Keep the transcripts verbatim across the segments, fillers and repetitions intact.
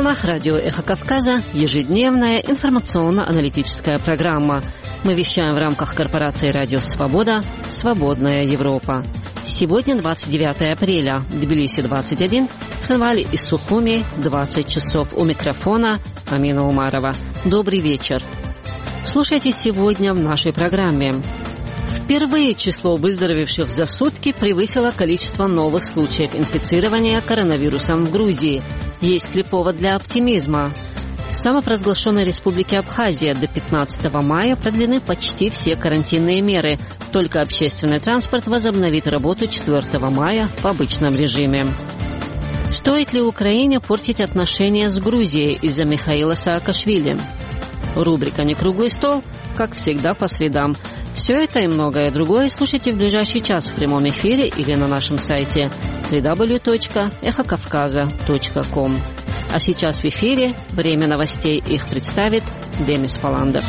волнах радио «Эхо Кавказа» ежедневная информационно-аналитическая программа. Мы вещаем в рамках корпорации «Радио Свобода» «Свободная Европа». Сегодня двадцать девятое апреля, Тбилиси двадцать один, Цхинваль и Сухуми двадцать часов. У микрофона Амина Умарова. Добрый вечер. Слушайте сегодня в нашей программе. Впервые число выздоровевших за сутки превысило количество новых случаев инфицирования коронавирусом в Грузии. Есть ли повод для оптимизма? В самопровозглашенной республике Абхазия до пятнадцатого мая продлены почти все карантинные меры. Только общественный транспорт возобновит работу четвёртого мая в обычном режиме. Стоит ли Украине портить отношения с Грузией из-за Михаила Саакашвили? Рубрика «Не круглый стол», как всегда, по средам. Все это и многое другое слушайте в ближайший час в прямом эфире или на нашем сайте дабл ю дабл ю дабл ю точка эхо кавказа точка ком. А сейчас в эфире время новостей. Их представит Демис Фаландов.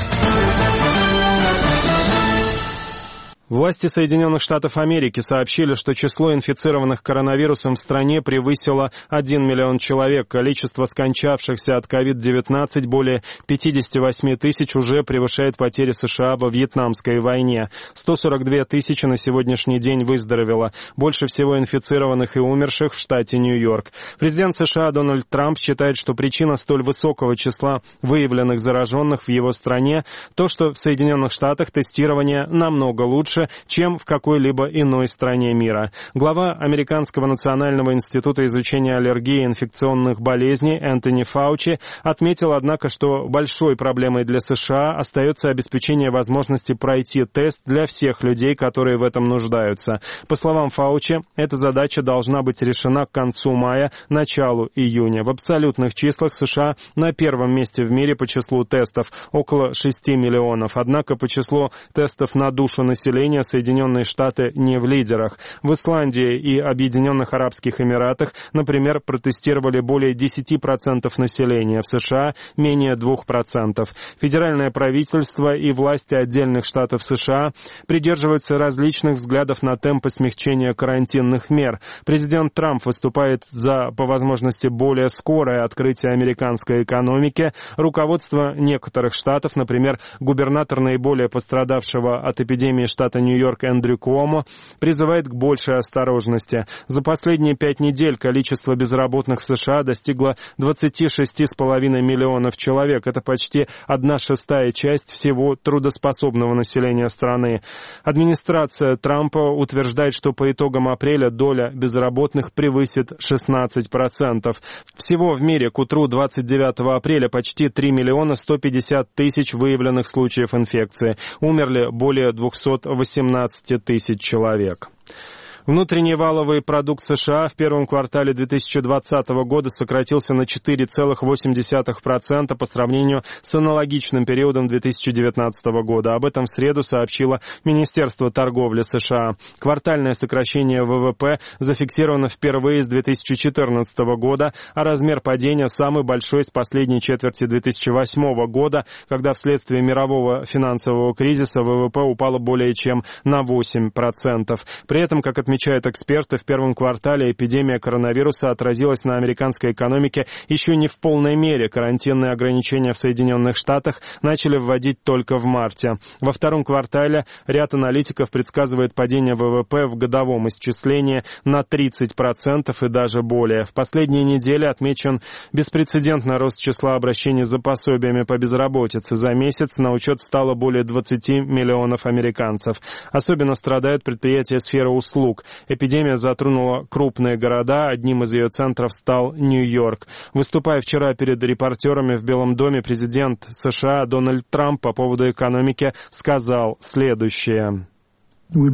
Власти Соединенных Штатов Америки сообщили, что число инфицированных коронавирусом в стране превысило один миллион человек. Количество скончавшихся от ковид девятнадцать более пятьдесят восемь тысяч уже превышает потери США во Вьетнамской войне. сто сорок две тысячи на сегодняшний день выздоровело. Больше всего инфицированных и умерших в штате Нью-Йорк. Президент США Дональд Трамп считает, что причина столь высокого числа выявленных зараженных в его стране то, что в Соединенных Штатах тестирование намного лучше, чем в какой-либо иной стране мира. Глава Американского национального института изучения аллергии и инфекционных болезней Энтони Фаучи отметил, однако, что большой проблемой для США остается обеспечение возможности пройти тест для всех людей, которые в этом нуждаются. По словам Фаучи, эта задача должна быть решена к концу мая, началу июня. В абсолютных числах США на первом месте в мире по числу тестов, около шести миллионов. Однако по числу тестов на душу населения Соединенные Штаты не в лидерах. В Исландии и Объединенных Арабских Эмиратах, например, протестировали более десять процентов населения, в США менее двух процентов. Федеральное правительство и власти отдельных штатов США придерживаются различных взглядов на темпы смягчения карантинных мер. Президент Трамп выступает за, по возможности, более скорое открытие американской экономики. Руководство некоторых штатов, например, губернатор наиболее пострадавшего от эпидемии штата Нью-Йорк Эндрю Куомо, призывает к большей осторожности. За последние пять недель количество безработных в США достигло двадцать шесть целых пять десятых миллионов человек. Это почти одна шестая часть всего трудоспособного населения страны. Администрация Трампа утверждает, что по итогам апреля доля безработных превысит шестнадцать процентов. Всего в мире к утру двадцать девятого апреля почти три миллиона сто пятьдесят тысяч выявленных случаев инфекции. Умерли более двести восемнадцать тысяч человек. Внутренний валовый продукт США в первом квартале две тысячи двадцатого года сократился на четыре целых восемь десятых процента по сравнению с аналогичным периодом две тысячи девятнадцатого года. Об этом в среду сообщило Министерство торговли США. Квартальное сокращение ВВП зафиксировано впервые с две тысячи четырнадцатого года, а размер падения самый большой с последней четверти две тысячи восьмого года, когда вследствие мирового финансового кризиса ВВП упало более чем на восемь процентов. При этом, как отмечается, Отмечают эксперты, в первом квартале эпидемия коронавируса отразилась на американской экономике еще не в полной мере. Карантинные ограничения в Соединенных Штатах начали вводить только в марте. Во втором квартале ряд аналитиков предсказывает падение ВВП в годовом исчислении на тридцать процентов и даже более. В последние недели отмечен беспрецедентный рост числа обращений за пособиями по безработице. За месяц на учет встало более двадцати миллионов американцев. Особенно страдают предприятия сферы услуг. Эпидемия затронула крупные города, одним из ее центров стал Нью-Йорк. Выступая вчера перед репортерами в Белом доме, президент США Дональд Трамп по поводу экономики сказал следующее. Мы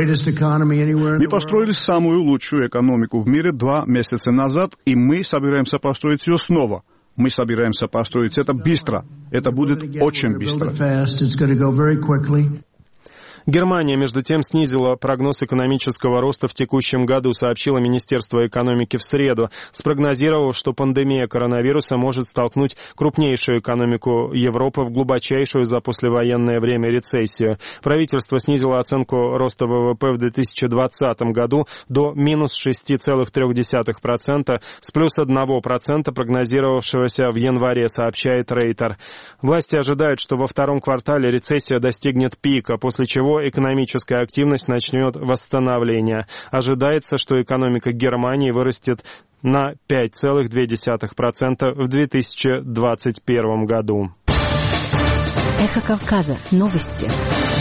построили самую лучшую экономику в мире два месяца назад, и мы собираемся построить ее снова. Мы собираемся построить это быстро. Это будет очень быстро. Германия, между тем, снизила прогноз экономического роста в текущем году, сообщило Министерство экономики в среду, спрогнозировав, что пандемия коронавируса может столкнуть крупнейшую экономику Европы в глубочайшую за послевоенное время рецессию. Правительство снизило оценку роста ВВП в две тысячи двадцатом году до минус шесть целых три десятых процента с плюс один процент прогнозировавшегося в январе, сообщает Рейтер. Власти ожидают, что во втором квартале рецессия достигнет пика, после чего экономическая активность начнет восстановление. Ожидается, что экономика Германии вырастет на пять целых две десятых процента в две тысячи двадцать первом году. Эхо Кавказа. Новости.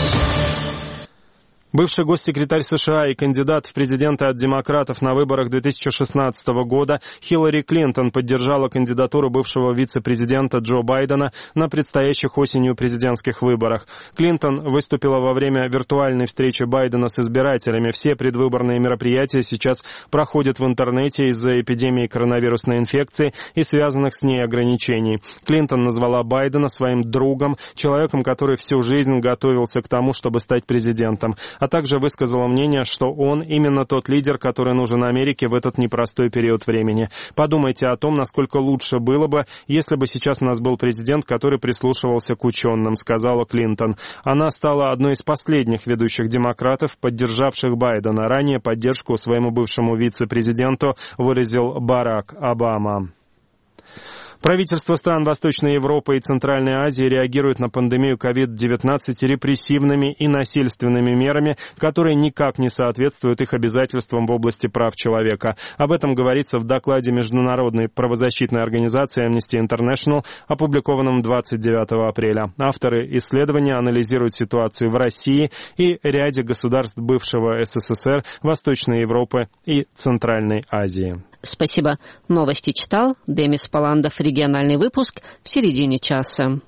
Бывший госсекретарь США и кандидат в президенты от демократов на выборах две тысячи шестнадцатого года Хиллари Клинтон поддержала кандидатуру бывшего вице-президента Джо Байдена на предстоящих осенью президентских выборах. Клинтон выступила во время виртуальной встречи Байдена с избирателями. Все предвыборные мероприятия сейчас проходят в интернете из-за эпидемии коронавирусной инфекции и связанных с ней ограничений. Клинтон назвала Байдена своим другом, человеком, который всю жизнь готовился к тому, чтобы стать президентом, а также высказала мнение, что он именно тот лидер, который нужен Америке в этот непростой период времени. Подумайте о том, насколько лучше было бы, если бы сейчас у нас был президент, который прислушивался к ученым, сказала Клинтон. Она стала одной из последних ведущих демократов, поддержавших Байдена. Ранее поддержку своему бывшему вице-президенту выразил Барак Обама. Правительства стран Восточной Европы и Центральной Азии реагируют на пандемию ковид девятнадцать репрессивными и насильственными мерами, которые никак не соответствуют их обязательствам в области прав человека. Об этом говорится в докладе Международной правозащитной организации Amnesty International, опубликованном двадцать девятого апреля. Авторы исследования анализируют ситуацию в России и ряде государств бывшего СССР, Восточной Европы и Центральной Азии. Спасибо. Новости читал Демис Паландов. Региональный выпуск в середине часа.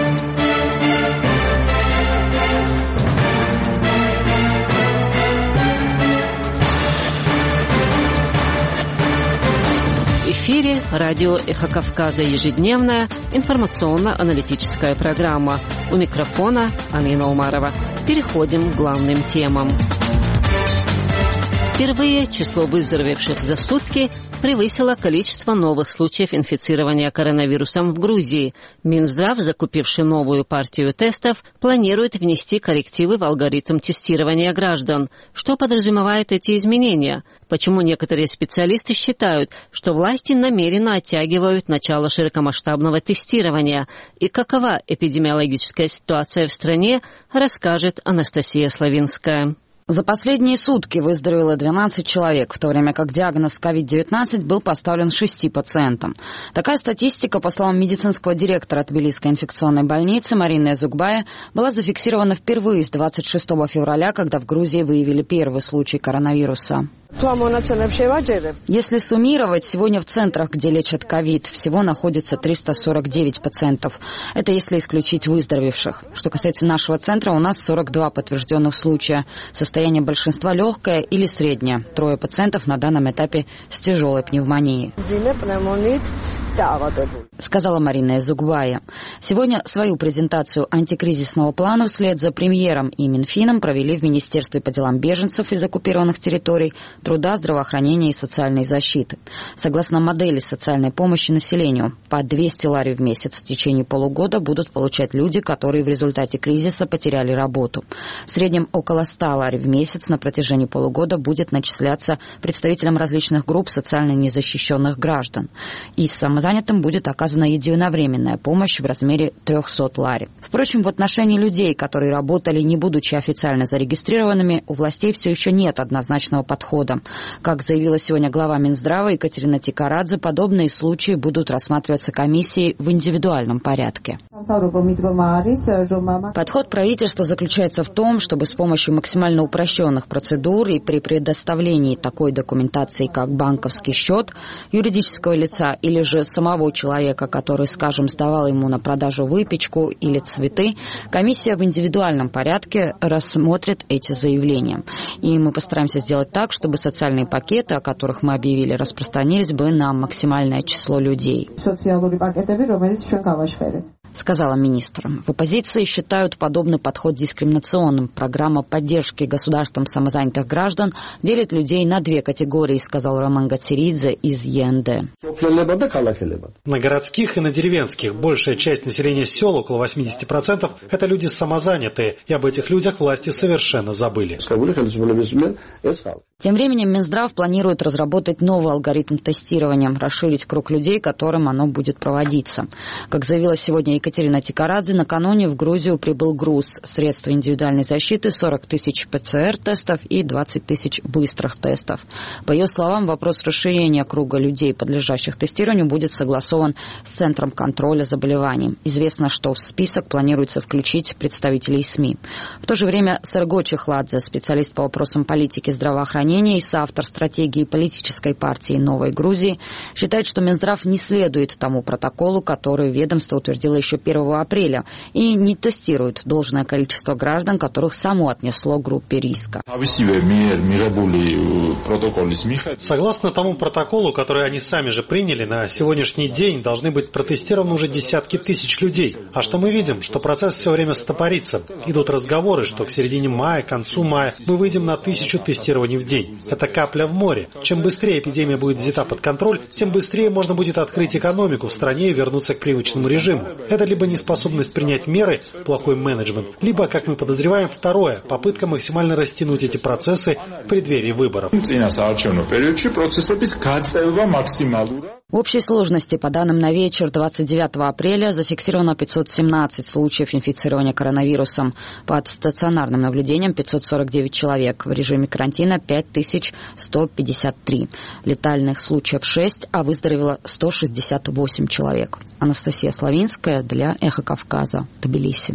В эфире радио «Эхо Кавказа», ежедневная информационно-аналитическая программа. У микрофона Амина Умарова. Переходим к главным темам. Впервые число выздоровевших за сутки превысило количество новых случаев инфицирования коронавирусом в Грузии. Минздрав, закупивший новую партию тестов, планирует внести коррективы в алгоритм тестирования граждан. Что подразумевают эти изменения? Почему некоторые специалисты считают, что власти намеренно оттягивают начало широкомасштабного тестирования? И какова эпидемиологическая ситуация в стране, расскажет Анастасия Славинская. За последние сутки выздоровело двенадцать человек, в то время как диагноз ковид девятнадцать был поставлен шести пациентам. Такая статистика, по словам медицинского директора Тбилисской инфекционной больницы Марины Эзукбая, была зафиксирована впервые с двадцать шестого февраля, когда в Грузии выявили первый случай коронавируса. Если суммировать, сегодня в центрах, где лечат ковид, всего находится триста сорок девять пациентов. Это если исключить выздоровевших. Что касается нашего центра, у нас сорок два подтвержденных случая. Состояние большинства легкое или среднее. Трое пациентов на данном этапе с тяжелой пневмонией, сказала Марина Эзукбая. Сегодня свою презентацию антикризисного плана вслед за премьером и Минфином провели в Министерстве по делам беженцев из оккупированных территорий, труда, здравоохранения и социальной защиты. Согласно модели социальной помощи населению, по двести лари в месяц в течение полугода будут получать люди, которые в результате кризиса потеряли работу. В среднем около ста лари в месяц на протяжении полугода будет начисляться представителям различных групп социально незащищенных граждан. И самозанятым будет оказана единовременная помощь в размере триста лари. Впрочем, в отношении людей, которые работали, не будучи официально зарегистрированными, у властей все еще нет однозначного подхода. Как заявила сегодня глава Минздрава Екатерина Тикарадзе, подобные случаи будут рассматриваться комиссией в индивидуальном порядке. Подход правительства заключается в том, чтобы с помощью максимально упрощенных процедур и при предоставлении такой документации, как банковский счет юридического лица или же самого человека, который, скажем, сдавал ему на продажу выпечку или цветы, комиссия в индивидуальном порядке рассмотрит эти заявления. И мы постараемся сделать так, чтобы социальные пакеты, о которых мы объявили, распространились бы на максимальное число людей. сказала министр. В оппозиции считают подобный подход дискриминационным. Программа поддержки государством самозанятых граждан делит людей на две категории, сказал Роман Гацеридзе из ЕНД. На городских и на деревенских большая часть населения сел, около восемьдесят процентов, это люди самозанятые, и об этих людях власти совершенно забыли. Тем временем Минздрав планирует разработать новый алгоритм тестирования, расширить круг людей, которым оно будет проводиться. Как заявила сегодня Екатерина Тикарадзе, накануне в Грузию прибыл груз средств индивидуальной защиты, сорок тысяч ПЦР-тестов и двадцать тысяч быстрых тестов. По ее словам, вопрос расширения круга людей, подлежащих тестированию, будет согласован с Центром контроля заболеваний. Известно, что в список планируется включить представителей СМИ. В то же время Серго Чехладзе, специалист по вопросам политики здравоохранения и соавтор стратегии политической партии «Новой Грузии», считает, что Минздрав не следует тому протоколу, который ведомство утвердило еще первого апреля, и не тестирует должное количество граждан, которых само отнесло к группе риска. Согласно тому протоколу, который они сами же приняли, на сегодняшний день должны быть протестированы уже десятки тысяч людей. А что мы видим? Что процесс все время стопорится. Идут разговоры, что к середине мая, к концу мая мы выйдем на тысячу тестирований в день. Это капля в море. Чем быстрее эпидемия будет взята под контроль, тем быстрее можно будет открыть экономику в стране и вернуться к привычному режиму. Это либо неспособность принять меры, плохой менеджмент, либо, как мы подозреваем, второе, попытка максимально растянуть эти процессы в преддверии выборов. В общей сложности, по данным на вечер двадцать девятого апреля, зафиксировано пятьсот семнадцать случаев инфицирования коронавирусом. Под стационарным наблюдением пятьсот сорок девять человек. В режиме карантина пять тысяч сто пятьдесят три. Летальных случаев шесть, а выздоровело сто шестьдесят восемь человек. Анастасия Славинская для «Эхо Кавказа», Тбилиси.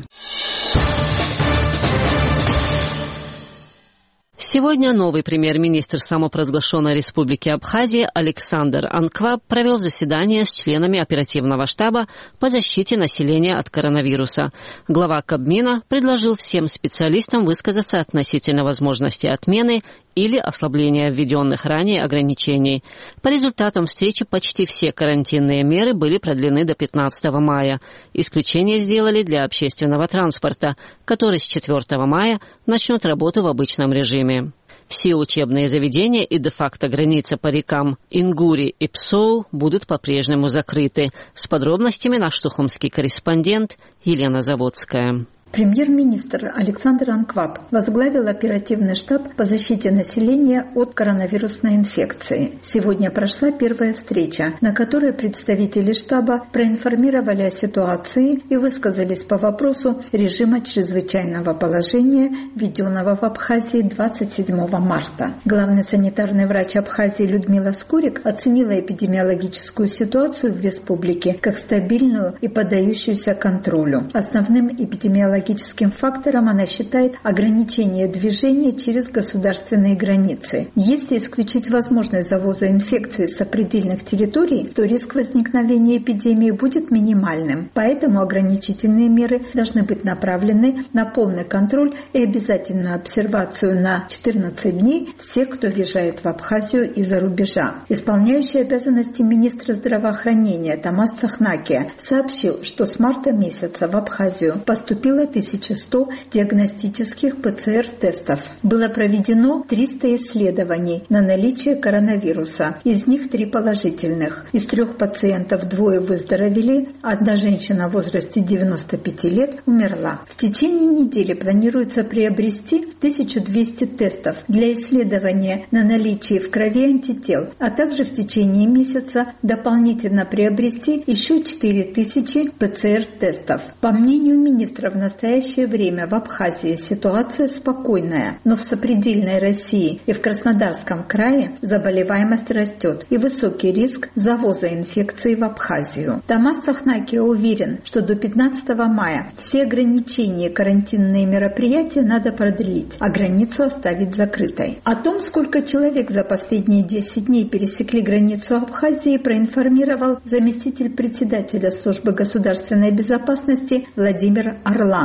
Сегодня новый премьер-министр самопровозглашенной республики Абхазия Александр Анкваб провел заседание с членами оперативного штаба по защите населения от коронавируса. Глава Кабмина предложил всем специалистам высказаться относительно возможности отмены или ослабления введенных ранее ограничений. По результатам встречи почти все карантинные меры были продлены до пятнадцатого мая. Исключение сделали для общественного транспорта, который с четвёртого мая начнет работу в обычном режиме. Все учебные заведения и де-факто граница по рекам Ингури и Псоу будут по-прежнему закрыты. С подробностями наш сухумский корреспондент Елена Заводская. Премьер-министр Александр Анкваб возглавил оперативный штаб по защите населения от коронавирусной инфекции. Сегодня прошла первая встреча, на которой представители штаба проинформировали о ситуации и высказались по вопросу режима чрезвычайного положения, введенного в Абхазии двадцать седьмого марта. Главный санитарный врач Абхазии Людмила Скурик оценила эпидемиологическую ситуацию в республике как стабильную и поддающуюся контролю. Основным эпидемиологическим Экологическим фактором она считает ограничение движения через государственные границы. Если исключить возможность завоза инфекции с сопредельных территорий, то риск возникновения эпидемии будет минимальным. Поэтому ограничительные меры должны быть направлены на полный контроль и обязательную обсервацию на четырнадцать дней всех, кто въезжает в Абхазию из-за рубежа. Исполняющий обязанности министра здравоохранения Тамас Цахнакия сообщил, что с марта месяца в Абхазию поступило тысяча сто диагностических ПЦР-тестов. Было проведено триста исследований на наличие коронавируса. Из них три положительных. Из трех пациентов двое выздоровели, одна женщина в возрасте девяноста пяти лет умерла. В течение недели планируется приобрести тысячу двести тестов для исследования на наличие в крови антител, а также в течение месяца дополнительно приобрести еще четыре тысячи ПЦР-тестов. По мнению министра, в настоящее В настоящее время в Абхазии ситуация спокойная, но в сопредельной России и в Краснодарском крае заболеваемость растет и высокий риск завоза инфекции в Абхазию. Тамас Цахнакия уверен, что до пятнадцатого мая все ограничения и карантинные мероприятия надо продлить, а границу оставить закрытой. О том, сколько человек за последние десять дней пересекли границу Абхазии, проинформировал заместитель председателя службы государственной безопасности Владимир Орлан.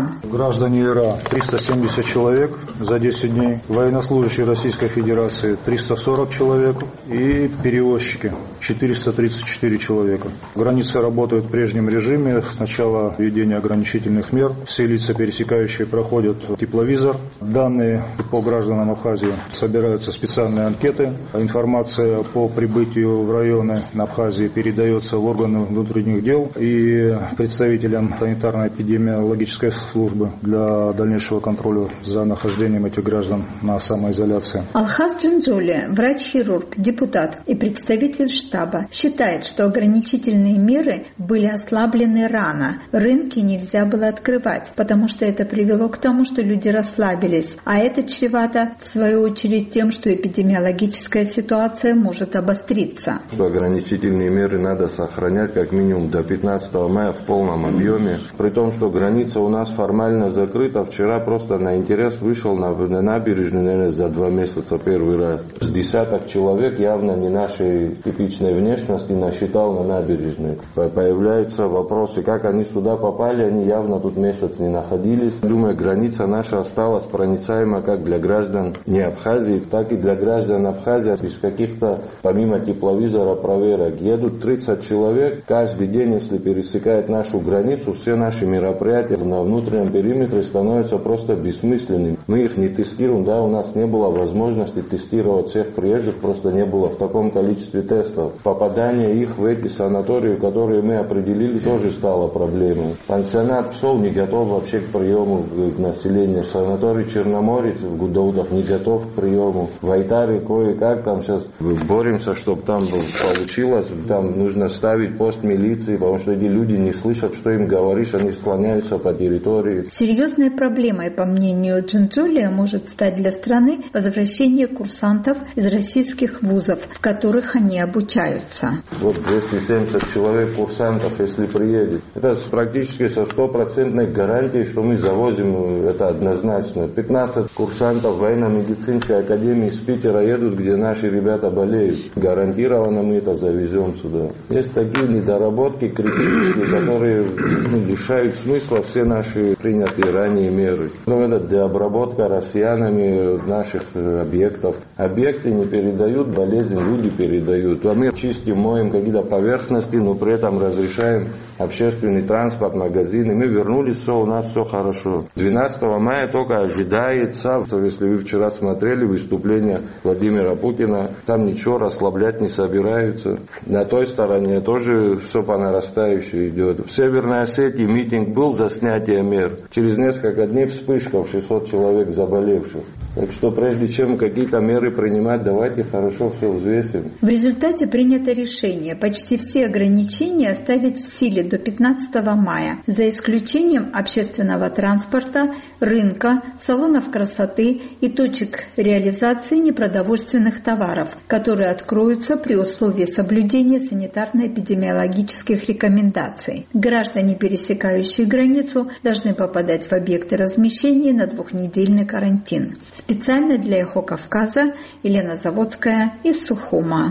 Иран. Граждане Ира триста семьдесят человек за десять дней, военнослужащие Российской Федерации триста сорок человек и перевозчики четыреста тридцать четыре человека. Границы работают в прежнем режиме. С начала введения ограничительных мер все лица, пересекающие, проходят тепловизор. Данные по гражданам Абхазии собираются специальные анкеты. Информация по прибытию в районы Абхазии передается в органы внутренних дел и представителям санитарно-эпидемиологической службы для дальнейшего контроля за нахождением этих граждан на самоизоляции. Алхаз Джунджули, врач-хирург, депутат и представитель штаба, считает, что ограничительные меры были ослаблены рано. Рынки нельзя было открывать, потому что это привело к тому, что люди расслабились. А это чревато, в свою очередь, тем, что эпидемиологическая ситуация может обостриться. Ограничительные меры надо сохранять как минимум до пятнадцатого мая в полном объеме. При том, что граница у нас формально закрыта. Вчера просто на интерес вышел на, на набережную, наверное, за два месяца первый раз. С десяток человек явно не нашей типичной внешности насчитал на набережной. Появляются вопросы, как они сюда попали, они явно тут месяц не находились. Думаю, граница наша осталась проницаема как для граждан не Абхазии, так и для граждан Абхазии без каких-то, помимо тепловизора, проверок. Едут тридцать человек каждый день, если пересекает нашу границу, все наши мероприятия на внутреннем периметре становятся просто бессмысленными. Мы их не тестируем, да, у нас не было возможности тестировать всех приезжих, просто не было в таком количестве тестов. Попадание их в эти санатории, которые мы определили, тоже стало проблемой. Пансионат Псов не готов вообще к приему населения. Санаторий Черноморец в Гудаутах не готов к приему. В Айтаре кое-как там сейчас боремся, чтобы там получилось. Там нужно ставить пост милиции, потому что эти люди не слышат, что им говоришь, они склоняются по территории. Серьезной проблемой, по мнению Джунджулия, может стать для страны возвращение курсантов из российских вузов, в которых они обучаются. Вот двести семьдесят человек курсантов, если приедет, это практически со стопроцентной гарантией, что мы завозим, это однозначно. пятнадцать курсантов военно-медицинской академии из Питера едут, где наши ребята болеют. Гарантированно мы это завезем сюда. Есть такие недоработки критические, которые ну, лишают смысла все наши принятые ранее меры. Ну, это дообработка россиянами наших объектов. Объекты не передают болезнь, люди передают. А мы чистим, моем какие-то поверхности, но при этом разрешаем общественный транспорт, магазины. Мы вернулись, все, у нас все хорошо. двенадцатого мая только ожидается, если вы вчера смотрели выступление Владимира Путина, там ничего расслаблять не собираются. На той стороне тоже все по нарастающей идет. В Северной Осетии митинг был за снятие мер. Через несколько дней вспышка в шестьсот человек заболевших. Так что прежде чем какие-то меры принимать, давайте хорошо все взвесим. В результате принято решение почти все ограничения оставить в силе до пятнадцатого мая, за исключением общественного транспорта, рынка, салонов красоты и точек реализации непродовольственных товаров, которые откроются при условии соблюдения санитарно-эпидемиологических рекомендаций. Граждане, пересекающие границу, должны попадать в объекты размещения на двухнедельный карантин. Специально для «Эхо Кавказа» Елена Заводская из Сухума.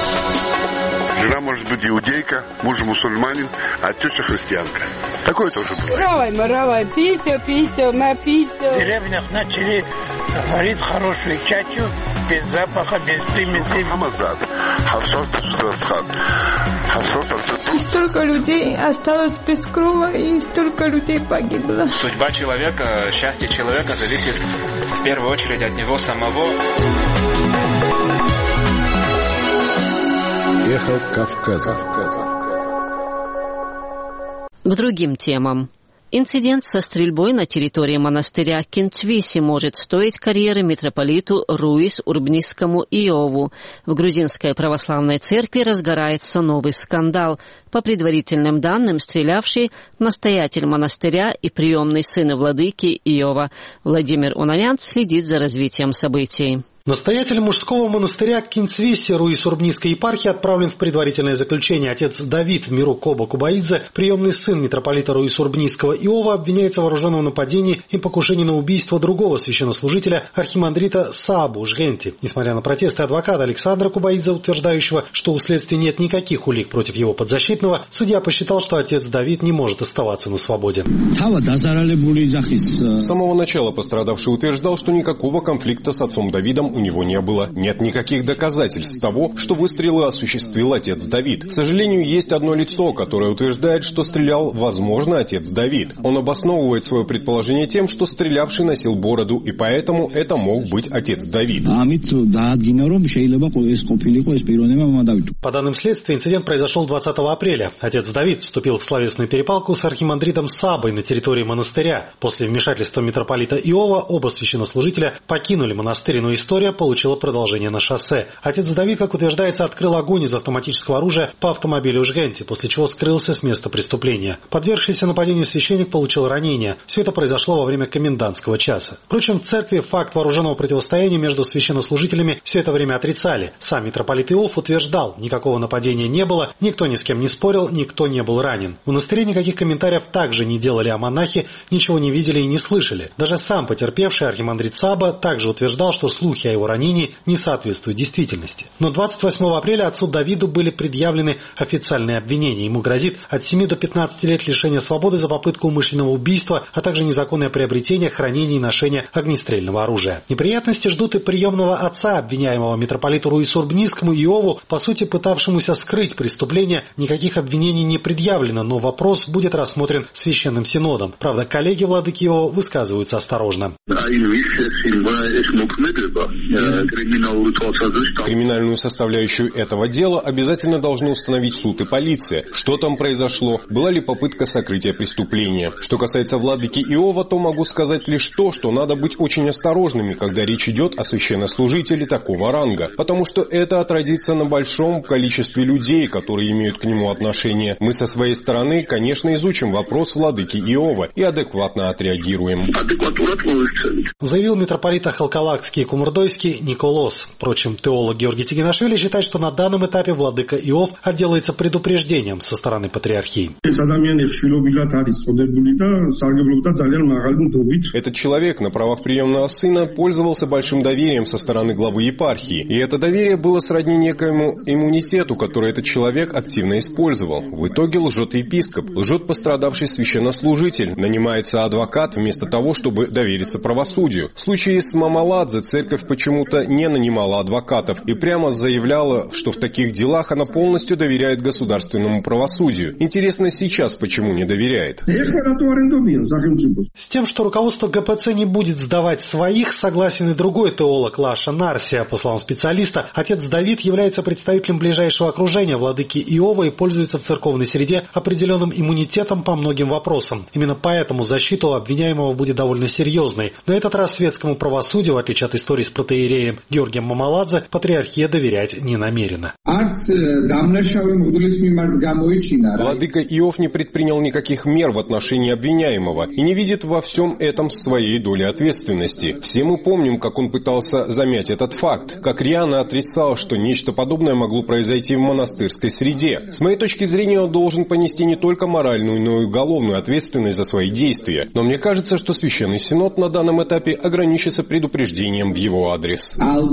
Жена может быть иудейка, муж мусульманин, а теща христианка. Такое тоже бывает. Равай, маравай, пися, пися, напися. В деревнях начали варить хорошую чачу, без запаха, без примесей. Хамазад, харсот, срасхат, харсот, и столько людей осталось без крова, и столько людей погибло. Судьба человека, счастье человека зависит в первую очередь от него самого. Эхо Кавказа. К другим темам. Инцидент со стрельбой на территории монастыря Кентвиси может стоить карьеры митрополиту Руис Урбнисскому Иову. В грузинской православной церкви разгорается новый скандал. По предварительным данным, стрелявший настоятель монастыря и приемный сын владыки Иова Владимир Унанян следит за развитием событий. Настоятель мужского монастыря Кинцвиси Руис-Урбнийской епархии отправлен в предварительное заключение. Отец Давид Миру-Коба Кубаидзе, приемный сын митрополита Руис-Урбнийского Иова, обвиняется в вооруженном нападении и покушении на убийство другого священнослужителя, архимандрита Саабу Жгенти. Несмотря на протесты адвоката Александра Кубаидзе, утверждающего, что у следствия нет никаких улик против его подзащитного, судья посчитал, что отец Давид не может оставаться на свободе. С самого начала пострадавший утверждал, что никакого конфликта с отцом Давидом у него не было. Нет никаких доказательств того, что выстрелы осуществил отец Давид. К сожалению, есть одно лицо, которое утверждает, что стрелял, возможно, отец Давид. Он обосновывает свое предположение тем, что стрелявший носил бороду, и поэтому это мог быть отец Давид. По данным следствия, инцидент произошел двадцатого апреля. Отец Давид вступил в словесную перепалку с архимандритом Сабой на территории монастыря. После вмешательства митрополита Иова оба священнослужителя покинули монастырь, но история получила продолжение на шоссе. Отец Давид, как утверждается, открыл огонь из автоматического оружия по автомобилю Жгенти, после чего скрылся с места преступления. Подвергшийся нападению священник получил ранение. Все это произошло во время комендантского часа. Впрочем, в церкви факт вооруженного противостояния между священнослужителями все это время отрицали. Сам митрополит Иов утверждал, никакого нападения не было, никто ни с кем не спорил, никто не был ранен. В монастыре никаких комментариев также не делали, а монахи ничего не видели и не слышали. Даже сам потерпевший архимандрит Саба также утверждал, что слухи о его ранении не соответствуют действительности. Но двадцать восьмого апреля отцу Давиду были предъявлены официальные обвинения. Ему грозит от семи до пятнадцати лет лишения свободы за попытку умышленного убийства, а также незаконное приобретение, хранение и ношение огнестрельного оружия. Неприятности ждут и приемного отца обвиняемого митрополиту Руис-Урбнийскому Иову, по сути пытавшемуся скрыть преступление. Никаких обвинений не предъявлено, но вопрос будет рассмотрен Священным Синодом. Правда, коллеги владыки Иова высказываются осторожно. Криминальную составляющую этого дела обязательно должны установить суд и полиция. Что там произошло? Была ли попытка сокрытия преступления? Что касается владыки Иова, то могу сказать лишь то, что надо быть очень осторожными, когда речь идет о священнослужителе такого ранга, потому что это отразится на большом количестве людей, которые имеют к нему отношение. Мы со своей стороны, конечно, изучим вопрос владыки Иова и адекватно отреагируем. Заявил митрополит Халкалакский и Кумурдойский Николос. Впрочем, теолог Георгий Тигинашвили считает, что на данном этапе владыка Иов отделается предупреждением со стороны патриархии. Этот человек на правах приемного сына пользовался большим доверием со стороны главы епархии, и это доверие было сродни некоему иммунитету, который этот человек активно использовал. В итоге лжет епископ, лжет пострадавший священнослужитель, нанимается адвокат вместо того, чтобы довериться правосудию. В случае с Мамаладзе церковь почему-то не нанимала адвокатов и прямо заявляла, что в таких делах она полностью доверяет государственному правосудию. Интересно, сейчас почему не доверяет? С тем, что руководство ГПЦ не будет сдавать своих, согласен и другой теолог Лаша Нарсия. По словам специалиста, отец Давид является представителем ближайшего окружения владыки Иова и пользуется в церковной среде определенным иммунитетом по многим вопросам. Именно поэтому защита у обвиняемого будет довольно серьезной. На этот раз светскому правосудию, в отличие от истории с протоиереем Георгием Мамаладзе, патриархия доверять не намерена. Владыка Иов не предпринял никаких мер в отношении обвиняемого и не видит во всем этом своей доли ответственности. Все мы помним, как он пытался замять этот факт, как рьяно отрицал, что нечто подобное могло произойти в монастырской среде. С моей точки зрения, он должен понести не только моральную, но и уголовную ответственность за свои действия. Но мне кажется, что Священный Синод на данном этапе ограничится предупреждением в его адрес.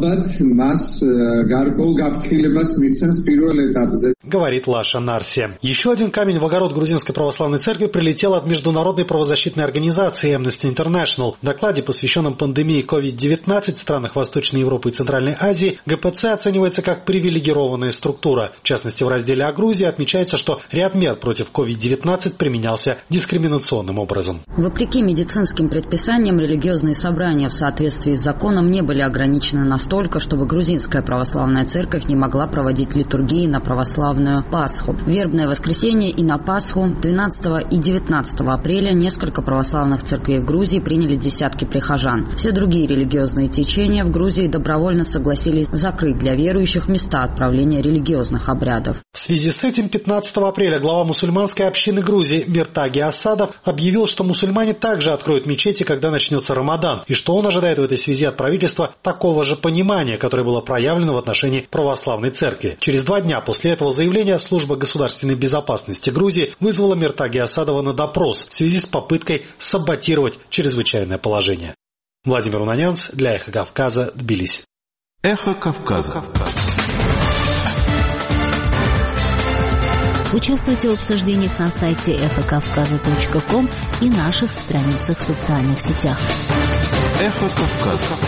Говорит Лаша Нарсия. Еще один камень в огород грузинской православной церкви прилетел от международной правозащитной организации Amnesty International. В докладе, посвященном пандемии ковид девятнадцать в странах Восточной Европы и Центральной Азии, ГПЦ оценивается как привилегированная структура. В частности, в разделе о Грузии отмечается, что ряд мер против ковид девятнадцать применялся дискриминационным образом. Вопреки медицинским предписаниям, религиозные собрания в соответствии с законом не были ограничены настолько, чтобы грузинская православная церковь не могла проводить литургии на православную Пасху. В вербное воскресенье и на Пасху двенадцатого и девятнадцатого апреля несколько православных церквей в Грузии приняли десятки прихожан. Все другие религиозные течения в Грузии добровольно согласились закрыть для верующих места отправления религиозных обрядов. В связи с этим пятнадцатого апреля глава мусульманской общины Грузии Миртаги Асадов объявил, что мусульмане также откроют мечети, когда начнется Рамадан, и что он ожидает в этой связи от правительства такого же понимания, которое было проявлено в отношении православной церкви. Через два дня после этого заявления служба государственной безопасности Грузии вызвала Миртаги Асадова на допрос в связи с попыткой саботировать чрезвычайное положение. Владимир Унанянц для «Эхо Кавказа», Тбилиси. «Эхо Кавказа». Участвуйте в обсуждениях на сайте эхо кавказа точка ком и наших страницах в социальных сетях. «Эхо Кавказа».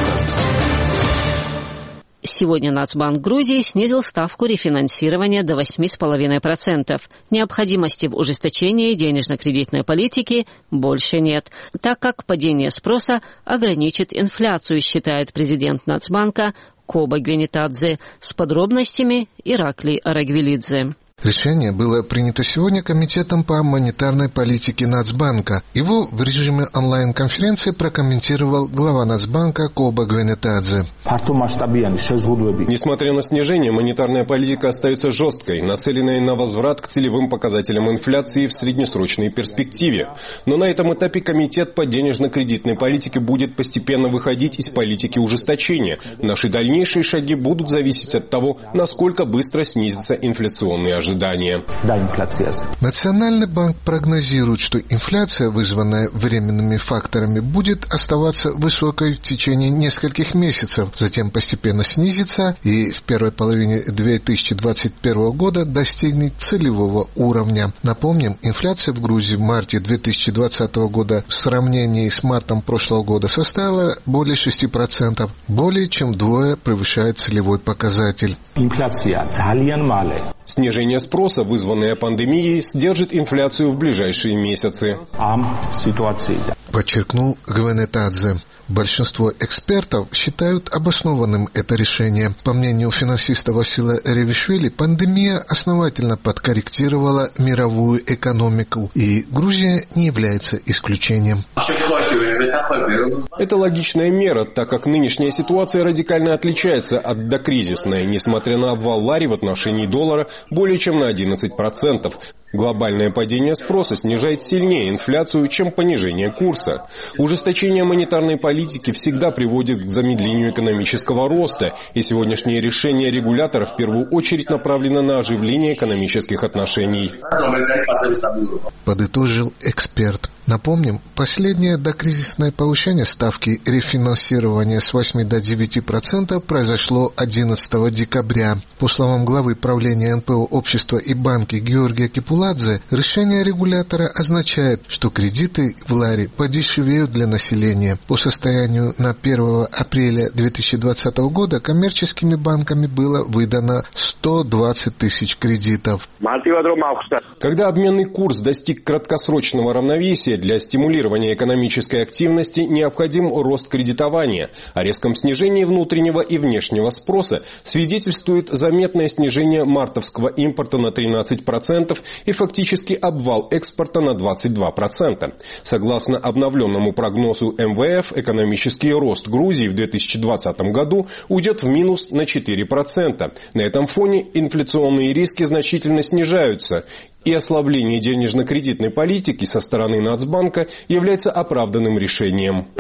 Сегодня Нацбанк Грузии снизил ставку рефинансирования до восемь целых пять десятых процента. Необходимости в ужесточении денежно-кредитной политики больше нет, так как падение спроса ограничит инфляцию, считает президент Нацбанка Коба Гвенитадзе. С подробностями Ираклий Арагвелидзе. Решение было принято сегодня Комитетом по монетарной политике Нацбанка. Его в режиме онлайн-конференции прокомментировал глава Нацбанка Коба Гвенитадзе. Несмотря на снижение, монетарная политика остается жесткой, нацеленной на возврат к целевым показателям инфляции в среднесрочной перспективе. Но на этом этапе Комитет по денежно-кредитной политике будет постепенно выходить из политики ужесточения. Наши дальнейшие шаги будут зависеть от того, насколько быстро снизятся инфляционные ожидания. Ожидания. Национальный банк прогнозирует, что инфляция, вызванная временными факторами, будет оставаться высокой в течение нескольких месяцев, затем постепенно снизится и в первой половине две тысячи двадцать первого года достигнет целевого уровня. Напомним, инфляция в Грузии в марте две тысячи двадцатого года в сравнении с мартом прошлого года составила более шести процентов, более чем вдвое превышает целевой показатель. Снижение спроса, вызванное пандемией, сдержит инфляцию в ближайшие месяцы. Подчеркнул Гвенитадзе. Большинство экспертов считают обоснованным это решение. По мнению финансиста Васила Ревишвили, пандемия основательно подкорректировала мировую экономику, и Грузия не является исключением. Это логичная мера, так как нынешняя ситуация радикально отличается от докризисной, несмотря на обвал лари в отношении доллара более чем на одиннадцать процентов. Глобальное падение спроса снижает сильнее инфляцию, чем понижение курса. Ужесточение монетарной политики всегда приводит к замедлению экономического роста, и сегодняшнее решение регулятора в первую очередь направлено на оживление экономических отношений. Подытожил эксперт. Напомним, последнее докризисное повышение ставки рефинансирования с восьми до девяти процентов произошло одиннадцатого декабря. По словам главы правления эн пэ о общества и банки Георгия Кипуладзе, решение регулятора означает, что кредиты в ларе подешевеют для населения. По состоянию на первое апреля две тысячи двадцатого года коммерческими банками было выдано сто двадцать тысяч кредитов. Когда обменный курс достиг краткосрочного равновесия, для стимулирования экономической активности необходим рост кредитования. О резком снижении внутреннего и внешнего спроса свидетельствует заметное снижение мартовского импорта на тринадцать процентов и фактически обвал экспорта на двадцать два процента. Согласно обновленному прогнозу эм вэ эф, экономический рост Грузии в две тысячи двадцатом году уйдет в минус на четыре процента. На этом фоне инфляционные риски значительно снижаются, и ослабление денежно-кредитной политики со стороны Нацбанка является оправданным решением.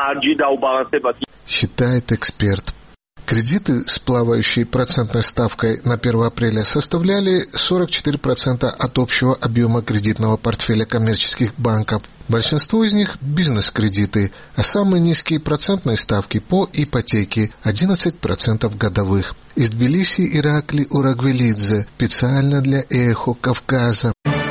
Считает эксперт. Кредиты с плавающей процентной ставкой на первое апреля составляли сорок четыре процента от общего объема кредитного портфеля коммерческих банков. Большинство из них – бизнес-кредиты, а самые низкие процентные ставки по ипотеке – одиннадцать процентов годовых. Из Тбилиси Ираклий Арагвелидзе, специально для «Эхо Кавказа».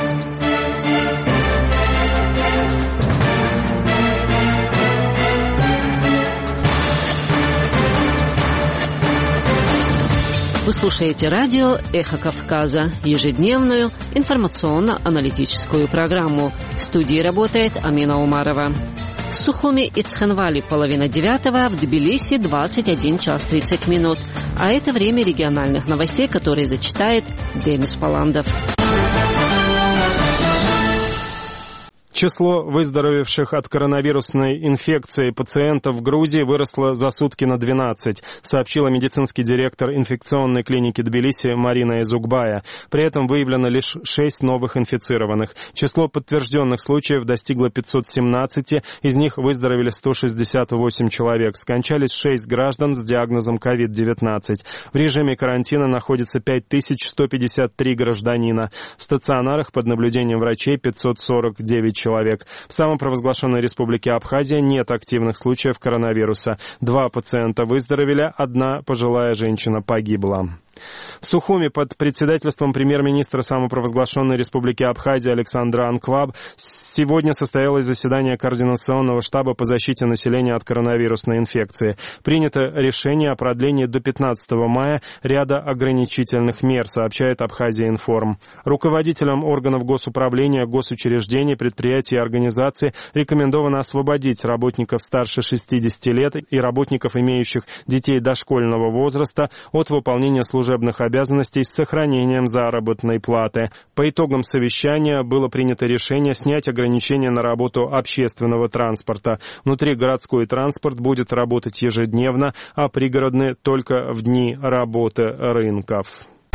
Вы слушаете радио «Эхо Кавказа», ежедневную информационно-аналитическую программу. В студии работает Амина Умарова. В Сухуми и Цхинвали половина девятого, в Тбилиси двадцать один час тридцать минут. А это время региональных новостей, которые зачитает Демис Паландов. Число выздоровевших от коронавирусной инфекции пациентов в Грузии выросло за сутки на двенадцать, сообщила медицинский директор инфекционной клиники Тбилиси Марина Эзугбая. При этом выявлено лишь шесть новых инфицированных. Число подтвержденных случаев достигло пятьсот семнадцать, из них выздоровели сто шестьдесят восемь человек. Скончались шесть граждан с диагнозом ковид девятнадцать. В режиме карантина находится пять тысяч сто пятьдесят три гражданина. В стационарах под наблюдением врачей пятьсот сорок девять человек. В самопровозглашенной республике Абхазия нет активных случаев коронавируса. Два пациента выздоровели, одна пожилая женщина погибла. В Сухуми под председательством премьер-министра самопровозглашенной республики Абхазия Александра Анкваб сегодня состоялось заседание Координационного штаба по защите населения от коронавирусной инфекции. Принято решение о продлении до пятнадцатого мая ряда ограничительных мер, сообщает Абхазия-Информ. Руководителям органов госуправления, госучреждений, предприятий и организаций рекомендовано освободить работников старше шестидесяти лет и работников, имеющих детей дошкольного возраста, от выполнения служебных обязанностей с сохранением заработной платы. По итогам совещания было принято решение снять ограничения на работу общественного транспорта. Внутригородской транспорт будет работать ежедневно, а пригородный только в дни работы рынков.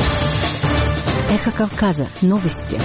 Эхо Кавказа. Новости.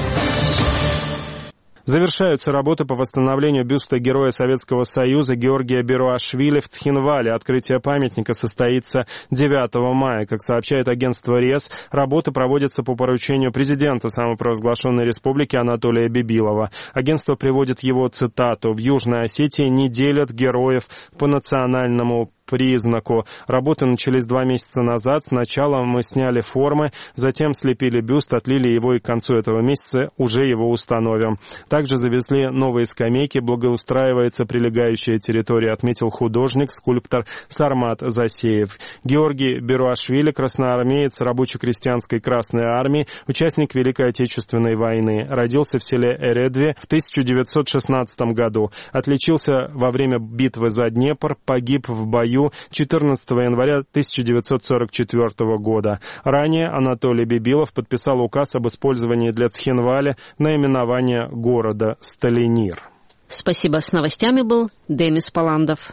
Завершаются работы по восстановлению бюста Героя Советского Союза Георгия Беруашвили в Цхинвале. Открытие памятника состоится девятого мая. Как сообщает агентство РИАС, работы проводятся по поручению президента самопровозглашенной республики Анатолия Бибилова. Агентство приводит его цитату: «В Южной Осетии не делят героев по национальному признаку. Работы начались два месяца назад. Сначала мы сняли формы, затем слепили бюст, отлили его и к концу этого месяца уже его установим. Также завезли новые скамейки, благоустраивается прилегающая территория», отметил художник, скульптор Сармат Засеев. Георгий Беруашвили, красноармеец рабоче-крестьянской Красной Армии, участник Великой Отечественной войны. Родился в селе Эредве в тысяча девятьсот шестнадцатом году. Отличился во время битвы за Днепр, погиб в бою четырнадцатого января тысяча девятьсот сорок четвёртого года. Ранее Анатолий Бибилов подписал указ об использовании для Цхинваля наименования города Сталинир. Спасибо. С новостями был Демис Паландов.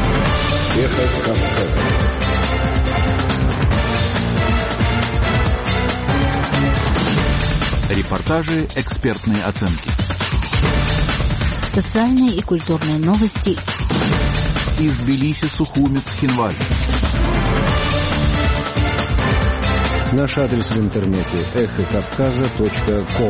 Эхо Кавказа. Репортажи, экспертные оценки. Социальные и культурные новости из Тбилиси, Сухуми, Цхинваль. Наш адрес в интернете эхо кавказа точка ком.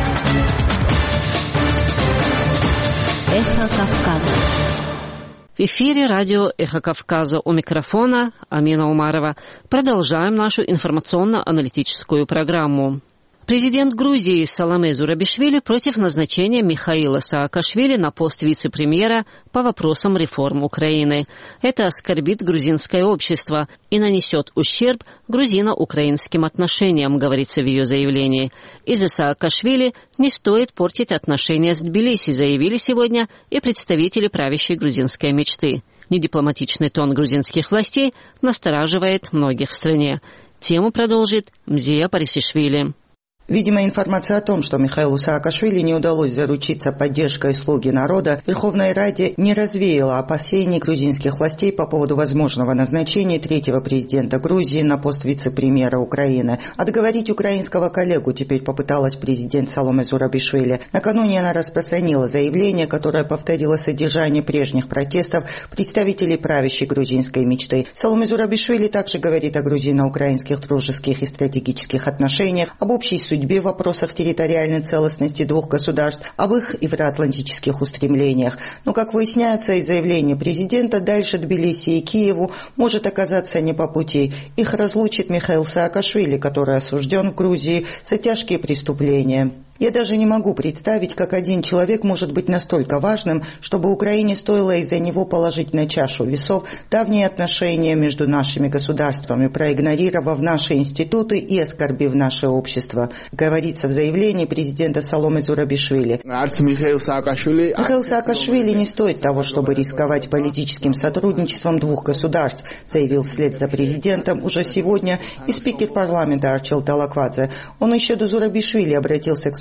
Эхо Кавказа. В эфире радио «Эхо Кавказа», у микрофона Амина Умарова. Продолжаем нашу информационно-аналитическую программу. Президент Грузии Саломе Зурабишвили против назначения Михаила Саакашвили на пост вице-премьера по вопросам реформ Украины. Это оскорбит грузинское общество и нанесет ущерб грузино-украинским отношениям, говорится в ее заявлении. Из-за Саакашвили не стоит портить отношения с Тбилиси, заявили сегодня и представители правящей грузинской мечты. Недипломатичный тон грузинских властей настораживает многих в стране. Тему продолжит Мзия Парисишвили. Видимо, информация о том, что Михаилу Саакашвили не удалось заручиться поддержкой «Слуги народа», Верховной Раде не развеяла опасений грузинских властей по поводу возможного назначения третьего президента Грузии на пост вице-премьера Украины. Отговорить украинского коллегу теперь попыталась президент Саломе Зурабишвили. Накануне она распространила заявление, которое повторило содержание прежних протестов представителей правящей грузинской мечты. Саломе Зурабишвили также говорит о грузино-украинских дружеских и стратегических отношениях, об общей судьбе судьбе в вопросах территориальной целостности двух государств, об их евроатлантических устремлениях. Но, как выясняется из заявления президента, дальше Тбилиси и Киеву может оказаться не по пути. Их разлучит Михаил Саакашвили, который осужден в Грузии за тяжкие преступления. Я даже не могу представить, как один человек может быть настолько важным, чтобы Украине стоило из-за него положить на чашу весов давние отношения между нашими государствами, проигнорировав наши институты и оскорбив наше общество, говорится в заявлении президента Саломе Зурабишвили. Михаил Саакашвили не стоит того, чтобы рисковать политическим сотрудничеством двух государств, заявил вслед за президентом уже сегодня и спикер парламента Арчил Талаквадзе. Он еще до Зурабишвили обратился к